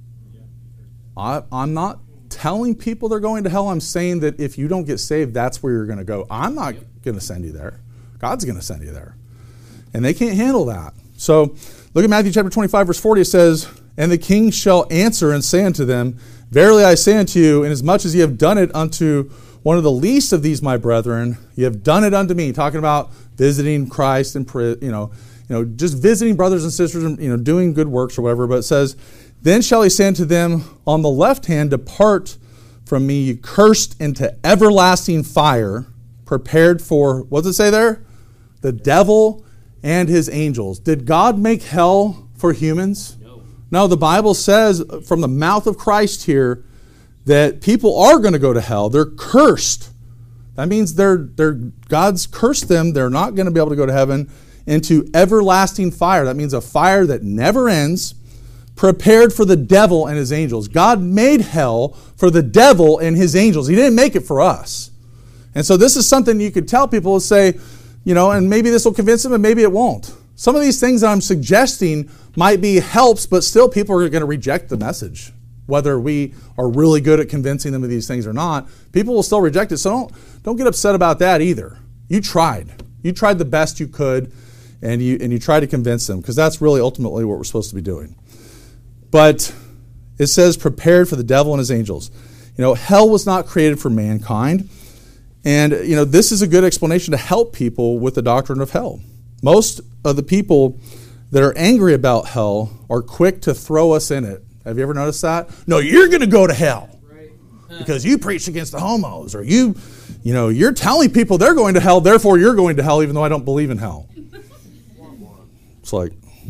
I'm not telling people they're going to hell. I'm saying that if you don't get saved, that's where you're going to go. I'm not going to send you there. God's going to send you there. And they can't handle that. So look at Matthew chapter 25, verse 40. It says, and the king shall answer and say unto them, verily I say unto you, inasmuch as ye have done it unto one of the least of these my brethren, ye have done it unto me. Talking about visiting Christ and just visiting brothers and sisters and doing good works or whatever. But it says, then shall he say unto them on the left hand, depart from me, ye cursed, into everlasting fire, prepared for, what does it say there? The devil and his angels. Did God make hell for humans? No, the Bible says from the mouth of Christ here that people are going to go to hell. They're cursed. That means God's cursed them. They're not going to be able to go to heaven, into everlasting fire. That means a fire that never ends, prepared for the devil and his angels. God made hell for the devil and his angels. He didn't make it for us. And so this is something you could tell people and say, and maybe this will convince them and maybe it won't. Some of these things that I'm suggesting might be helps, but still people are going to reject the message. Whether we are really good at convincing them of these things or not, people will still reject it. So don't get upset about that either. You tried. You tried the best you could, and you tried to convince them, because that's really ultimately what we're supposed to be doing. But it says prepared for the devil and his angels. Hell was not created for mankind. And, this is a good explanation to help people with the doctrine of hell. Most of the people that are angry about hell are quick to throw us in it. Have you ever noticed that? No, you're going to go to hell because you preach against the homos, or you're telling people they're going to hell, therefore you're going to hell, even though I don't believe in hell. It's like,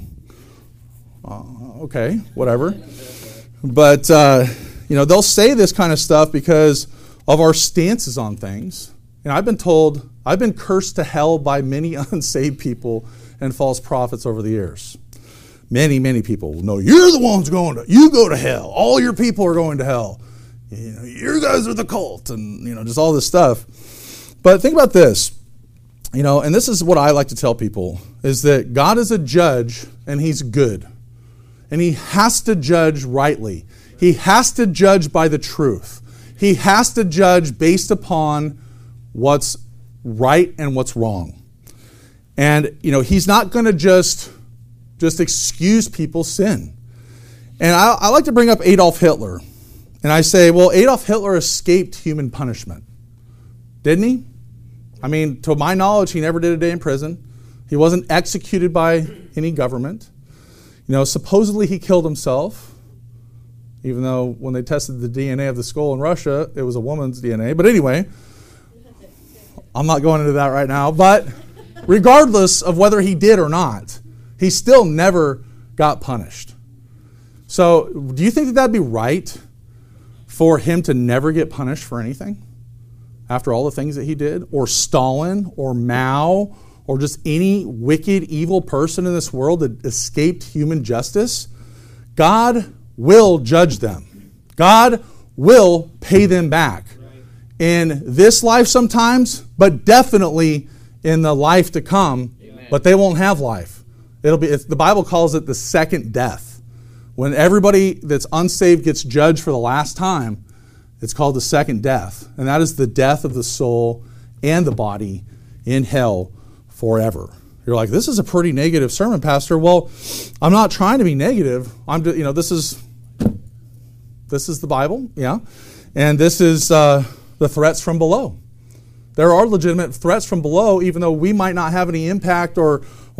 okay, whatever. But, they'll say this kind of stuff because of our stances on things. I've been cursed to hell by many unsaved people and false prophets over the years. Many, many people. No, you're the ones you go to hell. All your people are going to hell. You guys are the cult, and, just all this stuff. But think about this, and this is what I like to tell people, is that God is a judge, and he's good. And he has to judge rightly. He has to judge by the truth. He has to judge based upon what's right and what's wrong. And, he's not going to just excuse people's sin. And I like to bring up Adolf Hitler. And I say, well, Adolf Hitler escaped human punishment. Didn't he? To my knowledge, he never did a day in prison. He wasn't executed by any government. Supposedly he killed himself, even though when they tested the DNA of the skull in Russia, it was a woman's DNA. But anyway, I'm not going into that right now. But regardless of whether he did or not, he still never got punished. So do you think that that'd be right for him to never get punished for anything after all the things that he did? Or Stalin or Mao or just any wicked, evil person in this world that escaped human justice? God will judge them. God will pay them back in this life sometimes, but definitely in the life to come. Amen. But they won't have life. The Bible calls it the second death. When everybody that's unsaved gets judged for the last time, it's called the second death. And that is the death of the soul and the body in hell forever. You're like, this is a pretty negative sermon, Pastor. Well, I'm not trying to be negative. This is the Bible, yeah. And this is the threats from below. There are legitimate threats from below, even though we might not have any impact or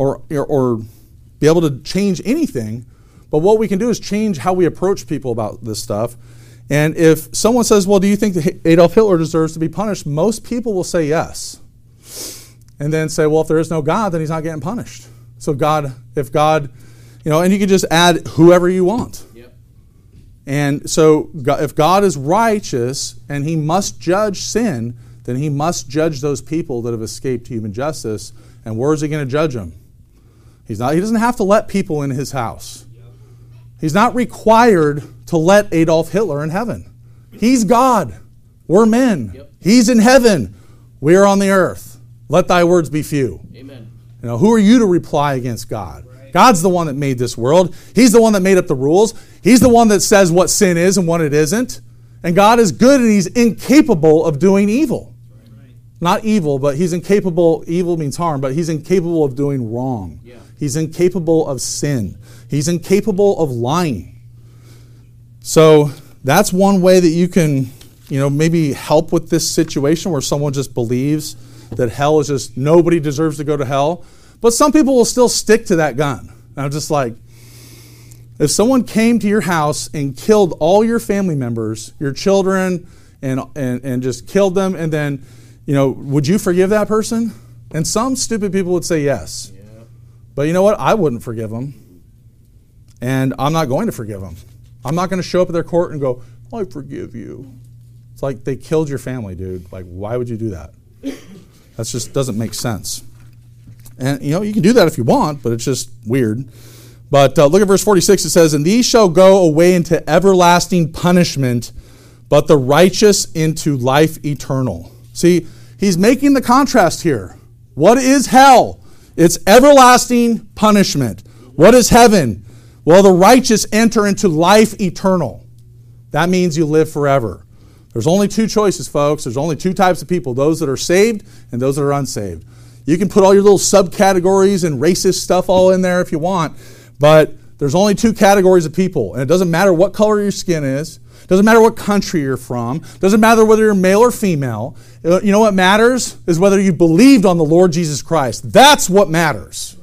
be able to change anything. But what we can do is change how we approach people about this stuff. And if someone says, well, do you think that Adolf Hitler deserves to be punished? Most people will say yes. And then say, well, if there is no God, then he's not getting punished. So if God, and you can just add whoever you want. Yep. And so if God is righteous and he must judge sin, then he must judge those people that have escaped human justice And where is he going to judge them? He doesn't have to let people in his house. He's not required to let Adolf Hitler in heaven. He's God. We're men. Yep. He's in heaven. We are on the earth. Let thy words be few. Amen. Who are you to reply against God? Right. God's the one that made this world. He's the one that made up the rules. He's the one that says what sin is and what it isn't. And God is good and he's incapable of doing evil. Right. Not evil, but he's incapable. Evil means harm, but he's incapable of doing wrong. Yeah. He's incapable of sin. He's incapable of lying. So that's one way that you can, maybe help with this situation where someone just believes that hell is just, nobody deserves to go to hell. But some people will still stick to that gun. And I'm just like, if someone came to your house and killed all your family members, your children, and just killed them, and then, would you forgive that person? And some stupid people would say yes. Yeah. But you know what? I wouldn't forgive them. And I'm not going to forgive them. I'm not going to show up at their court and go, I forgive you. It's like they killed your family, dude. Like, why would you do that? That just doesn't make sense. And, you can do that if you want, but it's just weird. But look at verse 46. It says, and these shall go away into everlasting punishment, but the righteous into life eternal. See, he's making the contrast here. What is hell? It's everlasting punishment. What is heaven? Well, the righteous enter into life eternal. That means you live forever. There's only two choices, folks. There's only two types of people, those that are saved and those that are unsaved. You can put all your little subcategories and racist stuff all in there if you want, but there's only two categories of people, and it doesn't matter what color your skin is. It doesn't matter what country you're from. It doesn't matter whether you're male or female. You know what matters is whether you believed on the Lord Jesus Christ. That's what matters.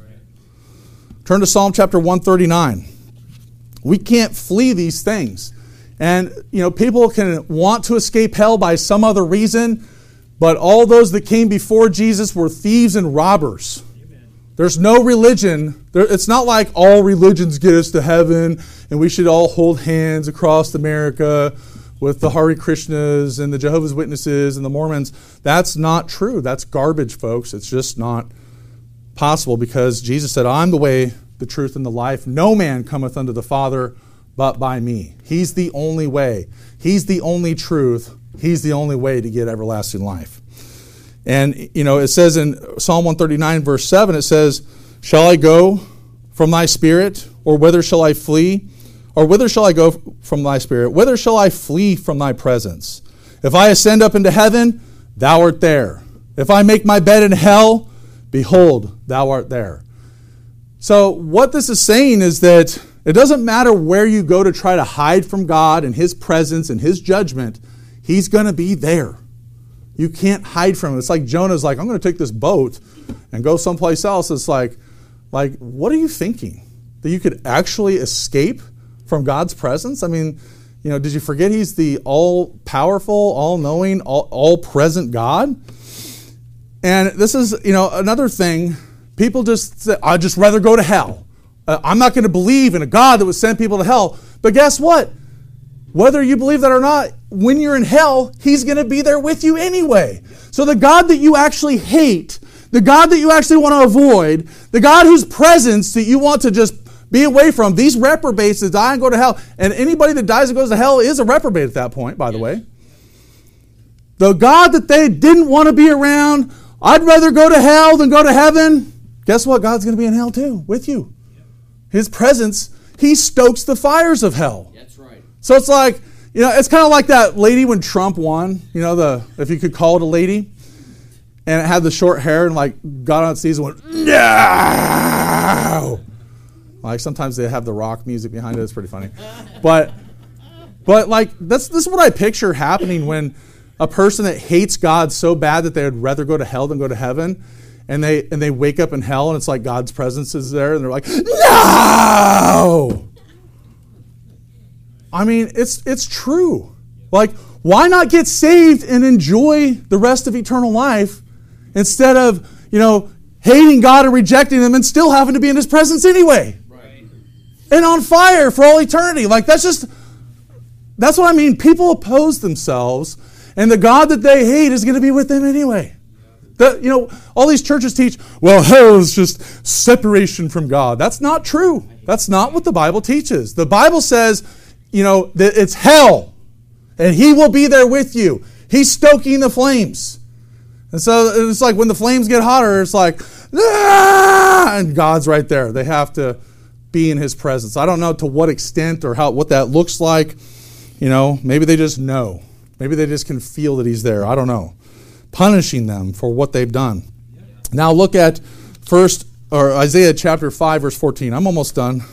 Turn to Psalm chapter 139. We can't flee these things. And, people can want to escape hell by some other reason, but all those that came before Jesus were thieves and robbers. Amen. There's no religion. It's not like all religions get us to heaven and we should all hold hands across America with the Hare Krishnas and the Jehovah's Witnesses and the Mormons. That's not true. That's garbage, folks. It's just not possible because Jesus said, I'm the way, the truth, and the life. No man cometh unto the Father but by me. He's the only way. He's the only truth. He's the only way to get everlasting life. And, it says in Psalm 139, verse 7, it says, shall I go from thy spirit, or whither shall I flee? Or whither shall I go from thy spirit? Whither shall I flee from thy presence? If I ascend up into heaven, thou art there. If I make my bed in hell, behold, thou art there. So what this is saying is that it doesn't matter where you go to try to hide from God and his presence and his judgment, he's going to be there. You can't hide from him. It's like Jonah's like, I'm going to take this boat and go someplace else. It's like, what are you thinking? That you could actually escape from God's presence? I mean, did you forget he's the all-powerful, all-knowing, all-present God? And this is, another thing. People just say, I'd just rather go to hell. I'm not going to believe in a God that would send people to hell. But guess what? Whether you believe that or not, when you're in hell, he's going to be there with you anyway. So the God that you actually hate, the God that you actually want to avoid, the God whose presence that you want to just be away from, these reprobates that die and go to hell, and anybody that dies and goes to hell is a reprobate at that point, by the way. The God that they didn't want to be around, I'd rather go to hell than go to heaven. Guess what? God's going to be in hell too, with you. His presence, he stokes the fires of hell. That's right. So it's like, it's kind of like that lady when Trump won, if you could call it a lady, and it had the short hair and got on its knees and went, no! Sometimes they have the rock music behind it. It's pretty funny. But this is what I picture happening when a person that hates God so bad that they would rather go to hell than go to heaven, and they wake up in hell and it's like God's presence is there and they're like, no! I mean, it's true. Why not get saved and enjoy the rest of eternal life instead of, hating God and rejecting him and still having to be in his presence anyway? Right. And on fire for all eternity. That's what I mean. People oppose themselves, and the God that they hate is going to be with them anyway. All these churches teach, well, hell is just separation from God. That's not true. That's not what the Bible teaches. The Bible says, that it's hell, and He will be there with you. He's stoking the flames. And so it's like when the flames get hotter, it's like, ah! And God's right there. They have to be in His presence. I don't know to what extent or what that looks like. Maybe they just know. Maybe they just can feel that He's there. I don't know. Punishing them for what they've done. Now look at Isaiah chapter 5, verse 14. I'm almost done.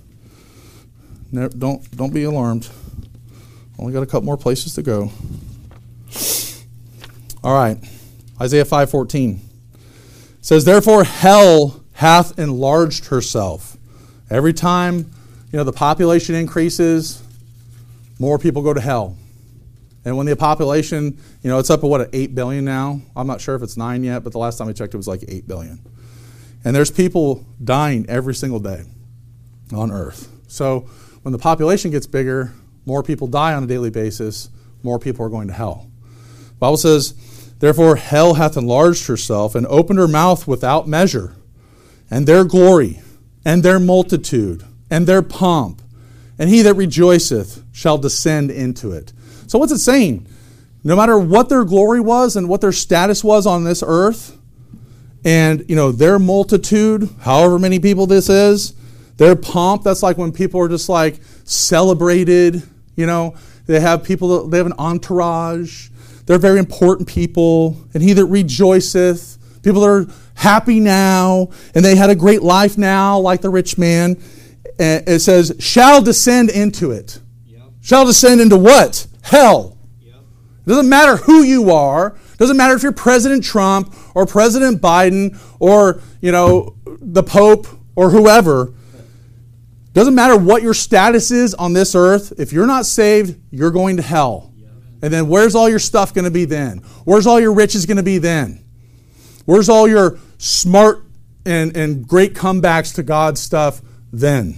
Don't be alarmed. Only got a couple more places to go. All right. Isaiah 5:14 says, therefore hell hath enlarged herself. Every time, the population increases, more people go to hell. And when the population, it's up at 8 billion now. I'm not sure if it's 9 yet, but the last time I checked it was like 8 billion. And there's people dying every single day on earth. So when the population gets bigger, more people die on a daily basis, more people are going to hell. The Bible says, therefore hell hath enlarged herself and opened her mouth without measure, and their glory, and their multitude, and their pomp, and he that rejoiceth shall descend into it. So what's it saying? No matter what their glory was and what their status was on this earth, and their multitude, however many people this is, their pomp, that's like when people are just like celebrated, they have they have an entourage, they're very important people, and he that rejoiceth, people that are happy now, and they had a great life now, like the rich man, and it says, shall descend into it. Yep. Shall descend into what? Hell. Yep. It doesn't matter who you are. It doesn't matter if you're President Trump or President Biden or, the Pope or whoever. It doesn't matter what your status is on this earth. If you're not saved, you're going to hell. Yep. And then where's all your stuff going to be then? Where's all your riches going to be then? Where's all your smart and great comebacks to God stuff then?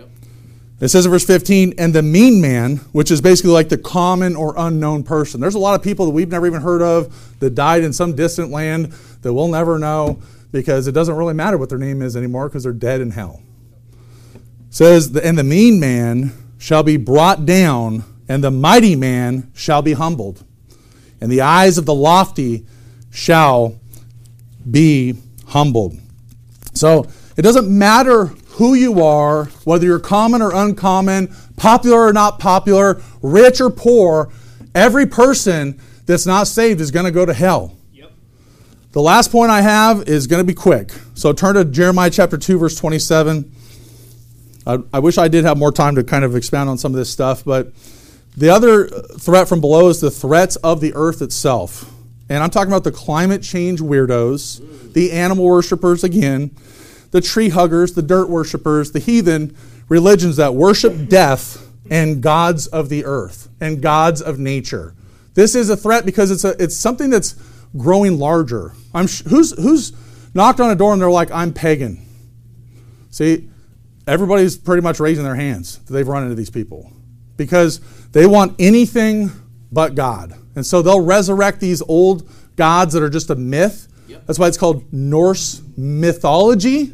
It says in verse 15, and the mean man, which is basically like the common or unknown person. There's a lot of people that we've never even heard of that died in some distant land that we'll never know because it doesn't really matter what their name is anymore because they're dead in hell. It says, and the mean man shall be brought down, and the mighty man shall be humbled, and the eyes of the lofty shall be humbled. So it doesn't matter who you are, whether you're common or uncommon, popular or not popular, rich or poor, every person that's not saved is going to go to hell. Yep. The last point I have is going to be quick. So turn to Jeremiah chapter 2, verse 27. I wish I did have more time to kind of expound on some of this stuff, but the other threat from below is the threats of the earth itself. And I'm talking about the climate change weirdos, the animal worshipers again, the tree huggers, the dirt worshipers, the heathen religions that worship death and gods of the earth and gods of nature. This is a threat because it's something that's growing larger. Who's knocked on a door and they're like, I'm pagan? See, everybody's pretty much raising their hands that they've run into these people because they want anything but God. And so they'll resurrect these old gods that are just a myth. Yep. That's why it's called Norse mythology.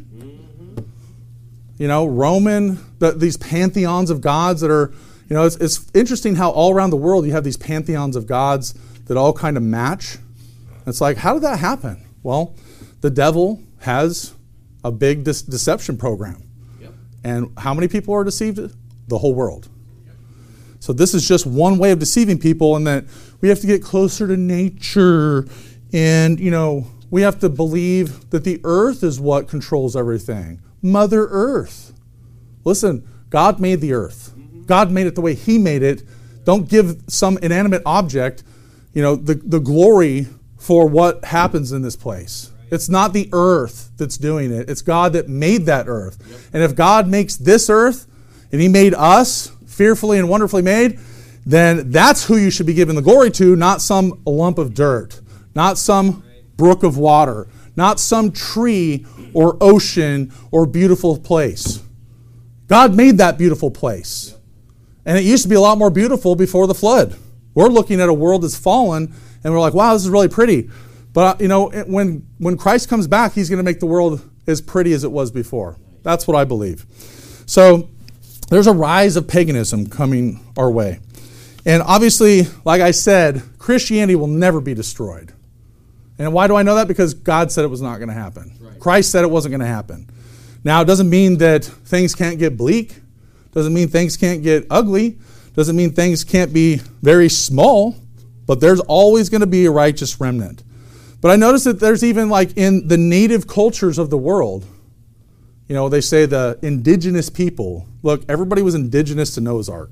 Roman, these pantheons of gods that are, it's interesting how all around the world you have these pantheons of gods that all kind of match. It's like, how did that happen? Well, the devil has a big deception program. Yep. And how many people are deceived? The whole world. Yep. So this is just one way of deceiving people, and that we have to get closer to nature, and, we have to believe that the earth is what controls everything. Mother Earth. Listen, God made the earth. God made it the way He made it. Don't give some inanimate object, the glory for what happens in this place. Right. It's not the earth that's doing it. It's God that made that earth. Yep. And if God makes this earth, and He made us fearfully and wonderfully made, then that's who you should be giving the glory to, not some lump of dirt, not some brook of water, not some tree or ocean or beautiful place. God made that beautiful place. And it used to be a lot more beautiful before the flood. We're looking at a world that's fallen, and we're like, wow, this is really pretty. But, when Christ comes back, he's going to make the world as pretty as it was before. That's what I believe. So there's a rise of paganism coming our way. And obviously, like I said, Christianity will never be destroyed. And why do I know that? Because God said it was not going to happen. Right. Christ said it wasn't going to happen. Now, it doesn't mean that things can't get bleak. Doesn't mean things can't get ugly. Doesn't mean things can't be very small. But there's always going to be a righteous remnant. But I noticed that there's even like in the native cultures of the world, they say the indigenous people. Look, everybody was indigenous to Noah's Ark.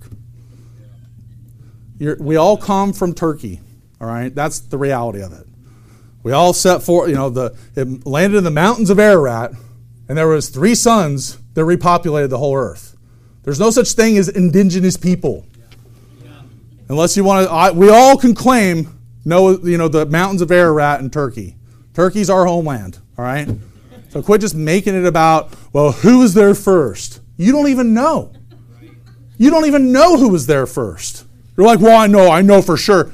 We all come from Turkey, all right? That's the reality of it. We all set for, it landed in the mountains of Ararat, and there was 3 sons that repopulated the whole earth. There's no such thing as indigenous people. Unless you want to, we all can claim, the mountains of Ararat in Turkey. Turkey's our homeland, all right? So quit just making it about, well, who was there first? You don't even know. You don't even know who was there first. You're like, well, I know for sure.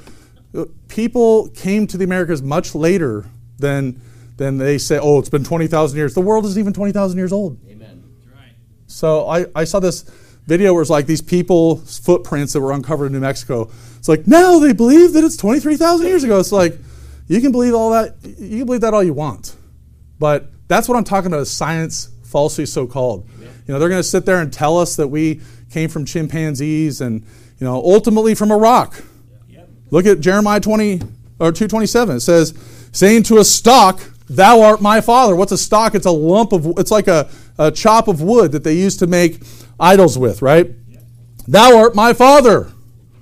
People came to the Americas much later than they say, oh, it's been 20,000 years. The world isn't even 20,000 years old. Amen. Right. So I saw this video where it's like these people's footprints that were uncovered in New Mexico. It's like, now they believe that it's 23,000 years ago. It's like, you can believe all that. You can believe that all you want. But that's what I'm talking about is science falsely so-called. Yeah. They're going to sit there and tell us that we came from chimpanzees and, ultimately from a rock. Yep. Look at Jeremiah 2:27. It says, saying to a stalk, thou art my father. What's a stalk? It's a lump of, it's like a chop of wood that they used to make idols with, right? Yep. Thou art my father.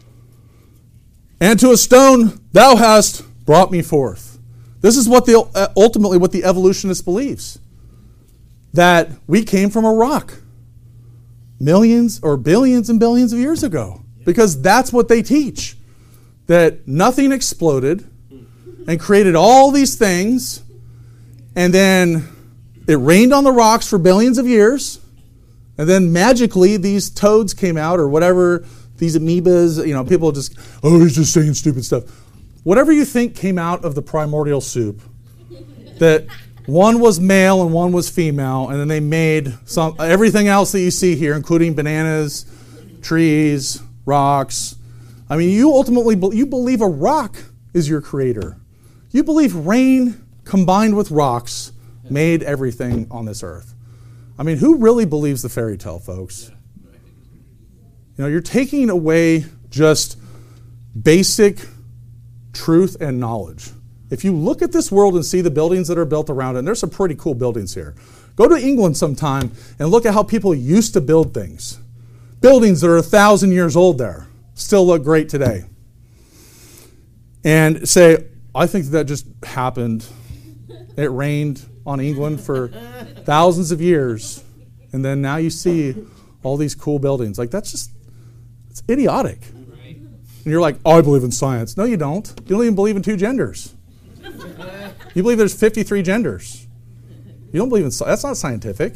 And to a stone, thou hast brought me forth. This is what ultimately what the evolutionist believes. That we came from a rock. Millions or billions and billions of years ago. Because that's what they teach. That nothing exploded and created all these things, and then it rained on the rocks for billions of years, and then magically these toads came out, or whatever, these amoebas, people just, oh, he's just saying stupid stuff. Whatever you think came out of the primordial soup, that one was male and one was female, and then they made everything else that you see here, including bananas, trees, rocks. I mean, you believe a rock is your creator. You believe rain combined with rocks made everything on this earth. I mean, who really believes the fairy tale, folks? You're taking away just basic truth and knowledge. If you look at this world and see the buildings that are built around it, and there's some pretty cool buildings here. Go to England sometime and look at how people used to build things. Buildings that are 1,000 years old there still look great today. And say, I think that just happened. It rained on England for thousands of years, and then now you see all these cool buildings. Like, it's idiotic. Right. And you're like, oh, I believe in science. No, you don't. You don't even believe in 2 genders. You believe there's 53 genders. You don't believe in science. That's not scientific.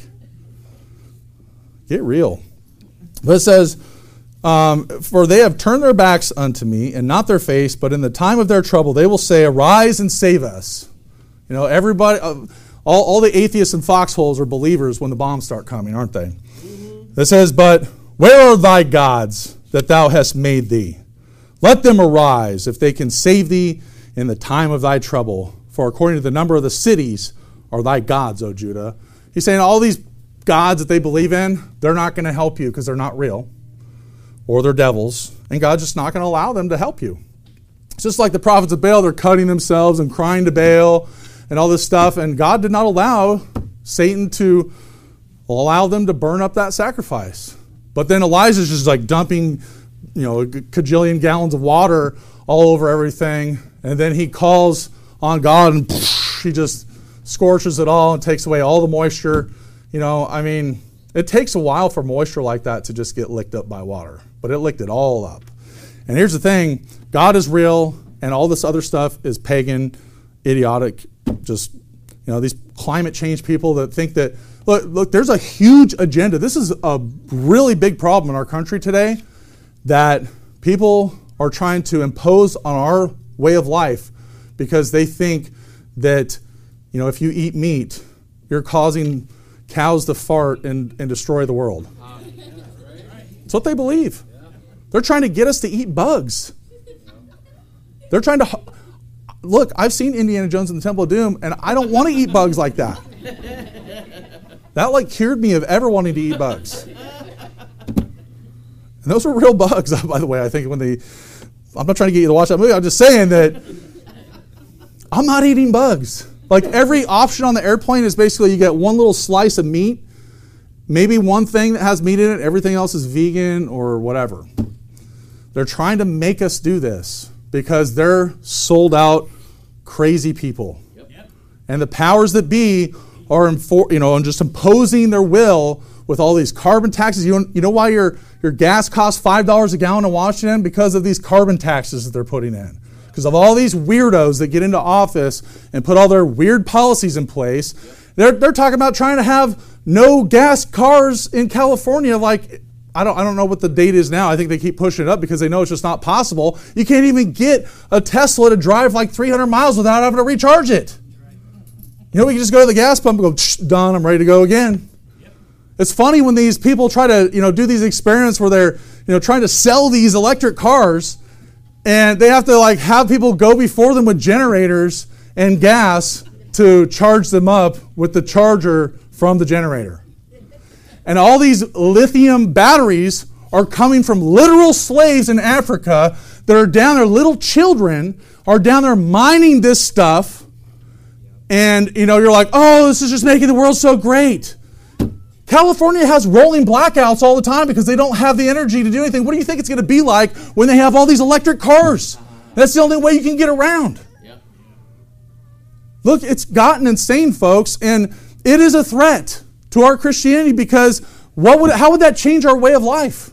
Get real. But it says, for they have turned their backs unto me, and not their face, but in the time of their trouble they will say, arise and save us. Everybody, all the atheists and foxholes are believers when the bombs start coming, aren't they? Mm-hmm. It says, but where are thy gods that thou hast made thee? Let them arise, if they can save thee in the time of thy trouble. For according to the number of the cities are thy gods, O Judah. He's saying all these gods that they believe in, they're not going to help you because they're not real. Or they're devils. And God's just not going to allow them to help you. It's just like the prophets of Baal, they're cutting themselves and crying to Baal and all this stuff. And God did not allow Satan to allow them to burn up that sacrifice. But then Elijah's just like dumping, a cajillion gallons of water all over everything. And then he calls on God and he just scorches it all and takes away all the moisture. It takes a while for moisture like that to just get licked up by water. But it licked it all up. And here's the thing. God is real, and all this other stuff is pagan, idiotic, just, these climate change people that think that, look, there's a huge agenda. This is a really big problem in our country today, that people are trying to impose on our way of life because they think that, if you eat meat, you're causing cows to fart and destroy the world. That's what they believe. They're trying to get us to eat bugs. They're trying to... Look, I've seen Indiana Jones and the Temple of Doom, and I don't want to eat bugs like that. That cured me of ever wanting to eat bugs. And those were real bugs, by the way. I think I'm not trying to get you to watch that movie. I'm just saying that I'm not eating bugs. Every option on the airplane is basically you get one little slice of meat, maybe one thing that has meat in it, everything else is vegan or whatever. They're trying to make us do this because they're sold out crazy people. Yep. And the powers that be are just imposing their will with all these carbon taxes. You know why your gas costs $5 a gallon in Washington? Because of these carbon taxes that they're putting in. Because of all these weirdos that get into office and put all their weird policies in place. They're talking about trying to have no gas cars in California. I don't know what the date is now. I think they keep pushing it up because they know it's just not possible. You can't even get a Tesla to drive 300 miles without having to recharge it. We can just go to the gas pump and go, done, I'm ready to go again. Yep. It's funny when these people try to, do these experiments where they're, trying to sell these electric cars, and they have to have people go before them with generators and gas to charge them up with the charger from the generator. And all these lithium batteries are coming from literal slaves in Africa that are down there. Little children are down there mining this stuff. And, you're like, oh, this is just making the world so great. California has rolling blackouts all the time because they don't have the energy to do anything. What do you think it's going to be like when they have all these electric cars? That's the only way you can get around. Yep. Look, it's gotten insane, folks, and it is a threat to our Christianity because how would that change our way of life?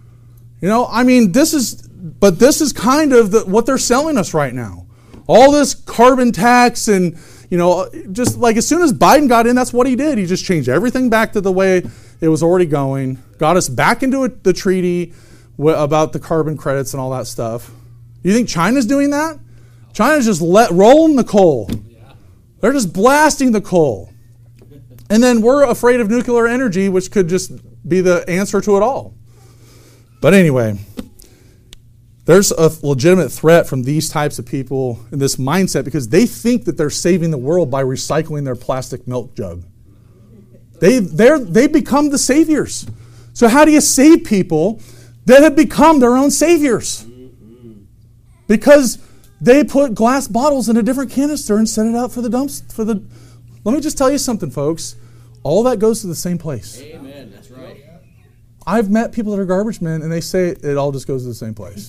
This is kind of what they're selling us right now. All this carbon tax and, just as soon as Biden got in, that's what he did. He just changed everything back to the way it was already going, got us back into the treaty about the carbon credits and all that stuff. You think China's doing that? China's just rolling the coal. They're just blasting the coal. And then we're afraid of nuclear energy, which could just be the answer to it all. But anyway, there's a legitimate threat from these types of people in this mindset because they think that they're saving the world by recycling their plastic milk jug. They become the saviors. So how do you save people that have become their own saviors? Because they put glass bottles in a different canister and set it out for the dumps. Let me just tell you something, folks. All that goes to the same place. Amen. That's right. I've met people that are garbage men, and they say it all just goes to the same place.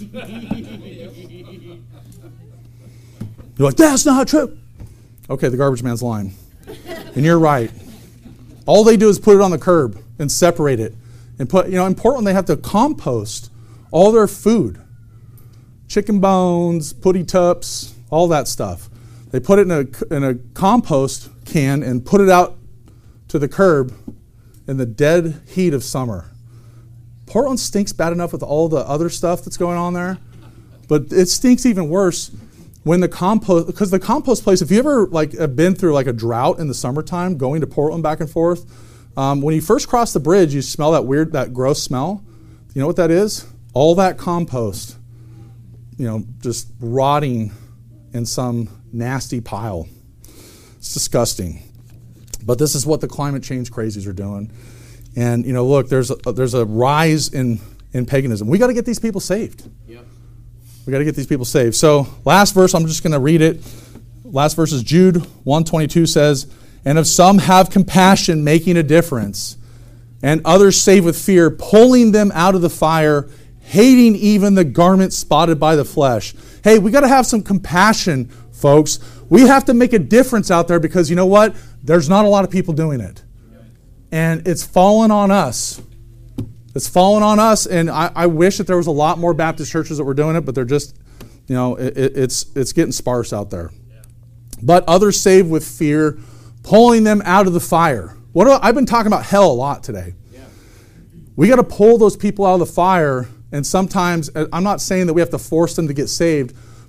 You're like, that's not true. Okay, the garbage man's lying. And you're right. All they do is put it on the curb and separate it. And in Portland, they have to compost all their food. Chicken bones, putty tups, all that stuff. They put it in a compost can and put it out to the curb in the dead heat of summer. Portland stinks bad enough with all the other stuff that's going on there, but it stinks even worse when because the compost place, if you ever have been through a drought in the summertime, going to Portland back and forth, when you first cross the bridge, you smell that gross smell. You know what that is? All that compost, just rotting in some nasty pile. It's disgusting. But this is what the climate change crazies are doing. And, look, there's a rise in paganism. We got to get these people saved. Yep. We got to get these people saved. So last verse, I'm just going to read it. Last verse is Jude 1:22 says, "And if some have compassion, making a difference, and others save with fear, pulling them out of the fire, hating even the garment spotted by the flesh." Hey, we got to have some compassion, folks. We have to make a difference out there because you know what? There's not a lot of people doing it. And it's fallen on us. It's fallen on us, and I wish that there was a lot more Baptist churches that were doing it, but they're just, it's getting sparse out there. Yeah. But others save with fear, pulling them out of the fire. I've been talking about hell a lot today. Yeah. We got to pull those people out of the fire, and sometimes, I'm not saying that we have to force them to get saved,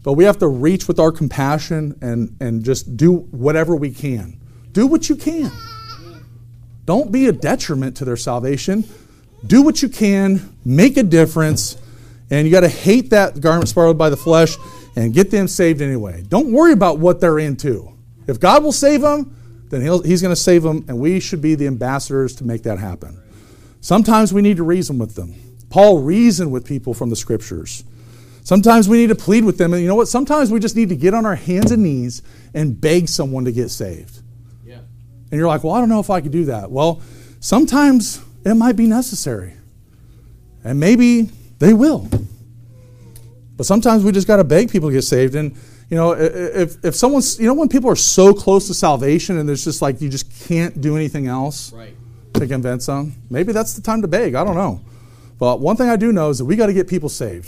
But we have to reach with our compassion and just do whatever we can. Do what you can. Don't be a detriment to their salvation. Do what you can, make a difference, and you got to hate that garment spotted by the flesh and get them saved anyway. Don't worry about what they're into. If God will save them, then He's going to save them, and we should be the ambassadors to make that happen. Sometimes we need to reason with them. Paul reasoned with people from the Scriptures. Sometimes we need to plead with them, and you know what? Sometimes we just need to get on our hands and knees and beg someone to get saved. Yeah. And you're like, well, I don't know if I could do that. Well, sometimes it might be necessary. And maybe they will. But sometimes we just got to beg people to get saved. And, you know, if someone's, you know, when people are so close to salvation and there's just like, you just can't do anything else to convince them, maybe that's the time to beg. I don't know. But one thing I do know is that we got to get people saved.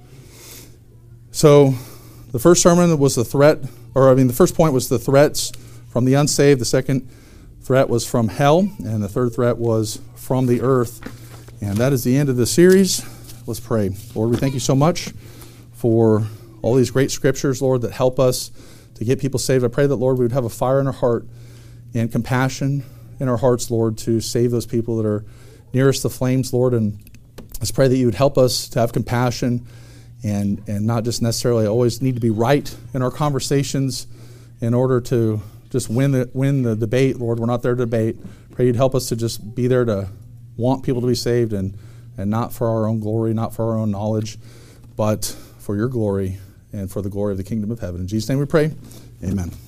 So the first sermon was the first point was the threats from the unsaved. The second threat was from hell. And the third threat was from the earth. And that is the end of the series. Let's pray. Lord, we thank you so much for all these great scriptures, Lord, that help us to get people saved. I pray that, Lord, we would have a fire in our heart and compassion in our hearts, Lord, to save those people that are nearest the flames, Lord. And let's pray that you would help us to have compassion and not just necessarily always need to be right in our conversations in order to just win the debate, Lord. We're not there to debate. Pray you'd help us to just be there to want people to be saved and not for our own glory, not for our own knowledge, but for your glory and for the glory of the kingdom of heaven. In Jesus' name we pray. Amen.